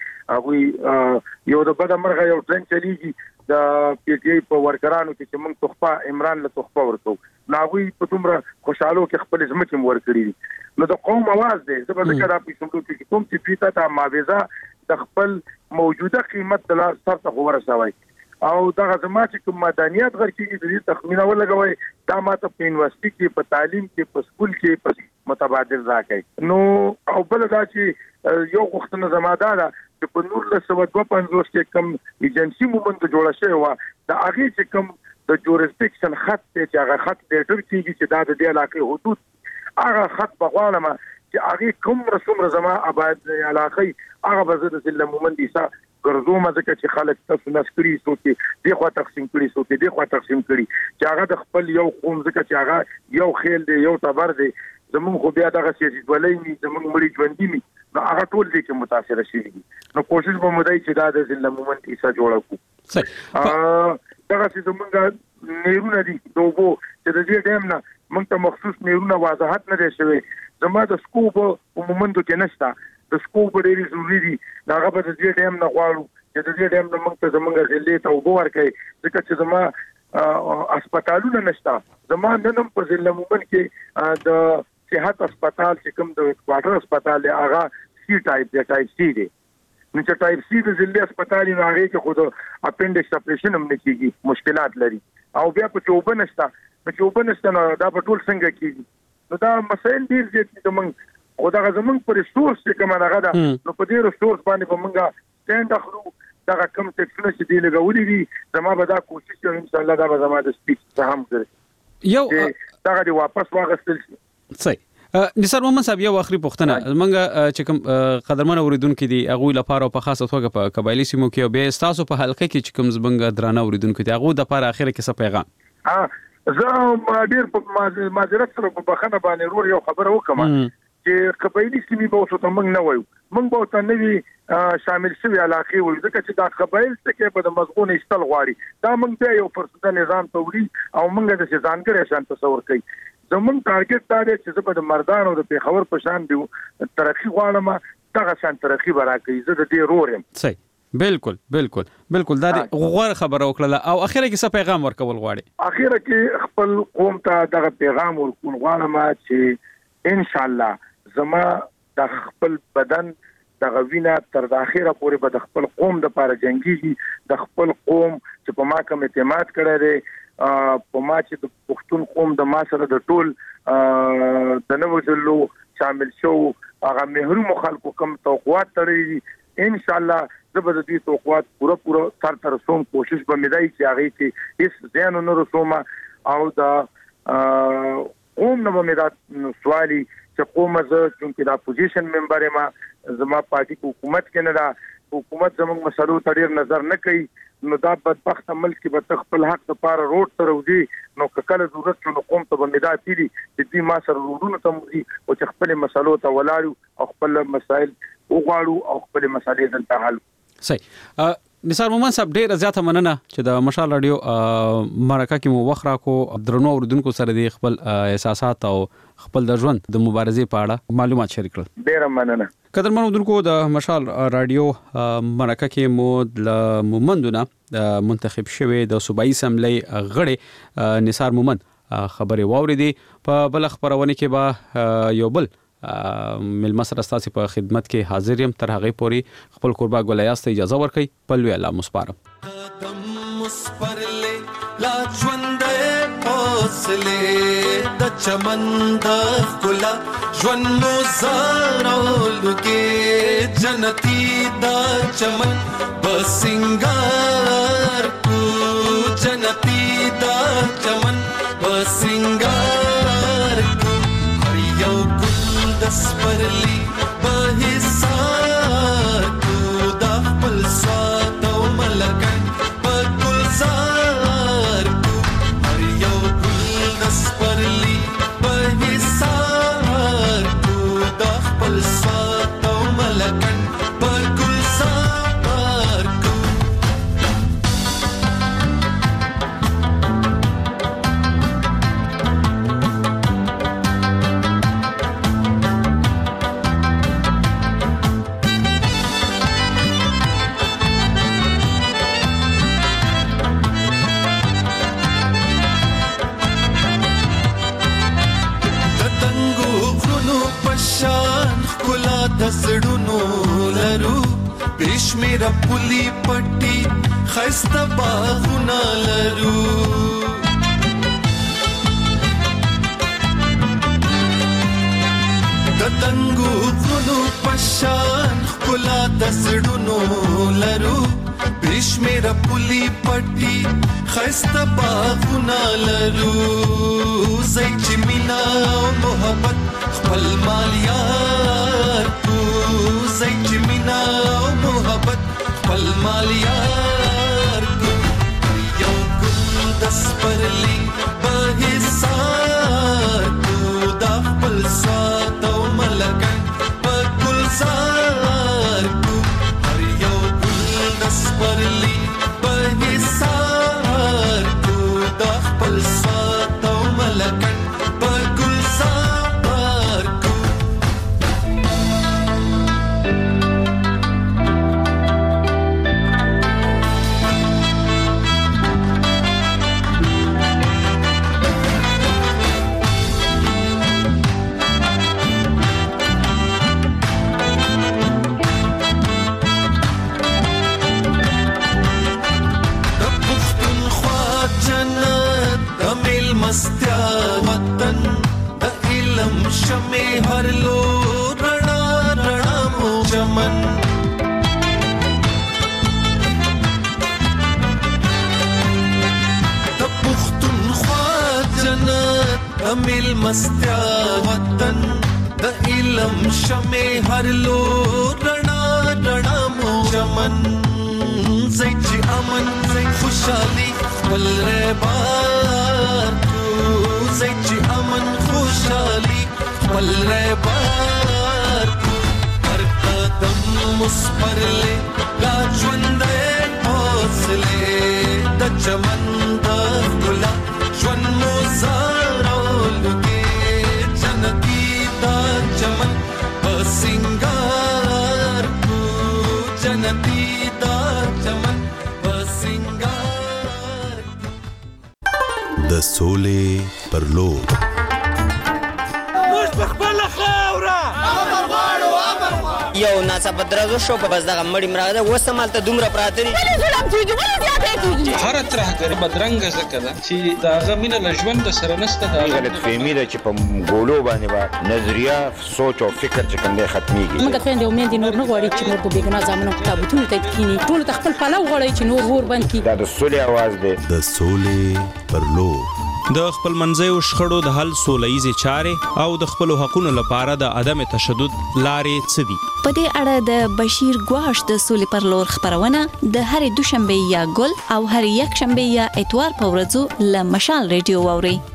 Speaker 10: هغه یو د بد مرغه یو ټرین چلیږي د پی ټی آی په ورکرانو کې چې موږ تخفه عمران له تخفه ورکو ناوی په تومره خوشاله کې خپل ځمکې مور کړی نو د قوم आवाज دی زبر ذکر اپ کوم چې کوم چې پیتا ته معاوضه د خپل موجوده قیمت د لار سره ته ورسوي او دا زما چې کوم مدنیات غرکیږي د دې تخمینه ولګوي دا ماته په یونیورسيټي کې په تعلیم کې په سکول کې په متبادل راکړي نو او بل دا چې یو وختونه زما دا چې په نور له 752 کې کوم ایجنسی مومنت جوړه شوی و دا هغه چې کوم د جورسډکشن خط چې هغه خط لیټر کیږي چې دا د دې علاقې حدود هغه خط بغوالمه چې هغه کوم رسوم زما آباد علاقې هغه بزرګ ضلع مومند دي ګرځو مزه چې خلک تاسو نسکري سوتي دی خو تقسیم کړي سوتي دی خو تقسیم کړي چې هغه د خپل یو قوم ځکه چې هغه یو خیل دی یو تبر دی زمون خو بیا دغه سیاسي ولې زمون مړي ژوندۍ می نو هغه ټول دي چې متاثر شي نو کوشش به مودای چې دا د ضلع مومند ایسا جوړه کو صحیح دغه چې زمونږ نیرونه دي دوبو چې د دې ټیم نه موږ ته مخصوص نیرونه وضاحت نه دی شوی زما د سکوب مومندو کې نشته د سکوب ډېری ضروری دي هغه په دې ټیم نه غواړو چې د دې ټیم نه موږ ته زمونږ ضلع ته وګور کوي ځکه چې زما هسپتالونه نشته زما نن په ضلع مومند کې د صحت هسپتال چې کوم د کوارټر هسپتال دی هغه سی ټایپ دی ټایپ سی دی نو چې ټایپ سی د ضلع هسپتال نه هغه کې خود اپنډکس اپریشن هم نه کیږي مشکلات لري او بیا په چوبه نشته نو دا په ټول څنګه کیږي نو دا مسائل ډیر دي چې موږ او دا زمونږ پر ریسورس چې کومه هغه ده نو په دې ریسورس باندې په موږ سټاند اخلو دا کوم ټیکسونه چې دی لګولې دي زما به دا کوشش کوم ان شاء الله دا به زما د سپیچ څخه هم کوي یو دا غوډي واپس واغستل شي
Speaker 22: صحیح نثار محمد صاحب یو اخري پوښتنه موږ چې کوم قدرمن اوریدونکو دي هغه لپاره په خاصه توګه په قبایلی سیمو کې به تاسو په حلقه کې چې کوم زبنګ درانه اوریدونکو دي هغه د لپاره اخره کې څه پیغام
Speaker 10: زه ډیر په معذرت سره په بخنه باندې ورو یو خبره وکم چې قبایلی سیمې به اوسه موږ نه وایو موږ به ته نوی شامل شوی علاقې وایو ځکه چې دا قبایل څخه په مضمون استل غواړي دا موږ ته یو فرصت نظام توري او موږ د ځانګړي شان تصور کوي زموږ ټارګټ دا دی چې په مردان او د پیښور په شان دی ترقی غواړم دغه شان ترقی برا کوي زه د دې رورم
Speaker 22: صحیح بالکل دا غوړ خبره وکړه او اخیره کې څه پیغام ورکول غواړي
Speaker 10: اخیره کې خپل قوم ته دغه پیغام ورکول غواړم چې ان شاء الله زما د خپل بدن
Speaker 7: د غوینه تر د اخیره پورې به د خپل قوم د لپاره جنگيږي د خپل قوم چې په ما کوم اعتماد کړی دی په ما چې د پښتون قوم د ما سره د ټول د نوو ځلو شامل شو هغه محروم خلکو کوم توقعات تړي ان شاء الله زبر دې توقعات پوره تر رسوم کوشش به مې دی چې هغه کې هیڅ ځان نه رسوم او دا قوم نو مې دا سوالي چې قوم زه چې دا پوزیشن ممبر ما زما پارټي حکومت کې نه دا حکومت زموږ مسلو ته ډیر نظر نه کوي نو دا بدبخت ملک کې به خپل حق لپاره روډ ته وځي نو کله ضرورت شو نو قوم ته باندې دا تیری چې دې ما سره روډونه ته وځي او چې خپل مسلو ته ولاړو او خپل مسائل وغواړو او خپل مسالې دلته حل
Speaker 22: صحیح نثار مومن صاحب ډیر زیاته مننه چې د مشال رادیو مرکه کې مو وخت راکو درنو اوردونکو سره د خپل احساسات او خپل د ژوند د مبارزې په اړه معلومات شریک کړل
Speaker 7: ډیر مننه
Speaker 22: قدرمن اوردونکو د مشال رادیو مرکه کې مو د مومندونه منتخب شوی د صوبایي اسمبلی غړي نثار مومن خبري واوریدي په بل خبرونه کې به یو بل مل مسره ستاسو په خدمت کې حاضر یم تر هغه پوري خپل قربا ګولیاست اجازه ورکړئ پلوي الله مسپارم
Speaker 11: قدم مسپرلې لا ژوندې حوصله د چمن د ګلا ژوند مو زارولګي جنتی د چمن بسنګار کو جنتی د چمن بسنګار کو هر یو دسپرلی بهسار کو د خپل سات او ملکن په گلزار کو هر یو ګل دسپرلی بهسار کو د خپل سات او ملکن په گلزار کو دسړونو لرو بشمیره پولی پټي خسته باغونه لرو دتنګو غلو پشان خلا دسړونو لرو بشمیره پولی پټي خسته باغونه لرو زای چې مینا او محبت خپل مالیار کو زای چې مینا او محبت خپل مالیار کو یو ګل دسپرلی بهسار کو د خپل سات او ملکن په گلزار کو هر یو ګل دسپرلی بهسار کو د خپل سات او ملکن په گلزار کو مستیا وطن د علم شمه هر لو رڼا رڼا مو چمن د پښتونخوا جنت د مل مستیا وطن د علم شمه هر لو رڼا رڼا مو چمن زای چې امن خوشالي ول ربار زای چې امن خوشالي ول ربار هر قدم مسپرلې لا ژوندې حوصله د چمن د ګلا ژوند مو زارولګي جنتی د چمن بسنګار کو جنتی د چمن بسنګار
Speaker 23: د سولې پر لور
Speaker 5: یو ناڅاپه درزو شو په بس دغه مړی مرغه وسمالته دومره پراته دي
Speaker 8: هر ترهګر بدرنګ زکه چې داغه مینه لژوند سره نسته دا
Speaker 12: غلط فهمي ده چې په ګولو باندې با نظریه سوچ او فکر چې کوم ختميږي
Speaker 24: موږ ته د امید نور نه غواړي چې نور په بیګنا ځامنو تابوتونو ته کینی ټول خپل پلو غواړي چې نور ور باندې
Speaker 12: دا د سولې आवाज ده
Speaker 23: د سولې پر لور
Speaker 25: د خپل منځیو شخړو د حل سولهیزې چارې او د خپل حقوقو لپاره د عدم تشدد لارې څه دي
Speaker 26: په دې اړه د بشیر ګواش د سولې پر لور خبرونه د هرې دوشنبه یا ګل او هر یک شنبه یا اتوار په ورځو له مشال ریډیو اوري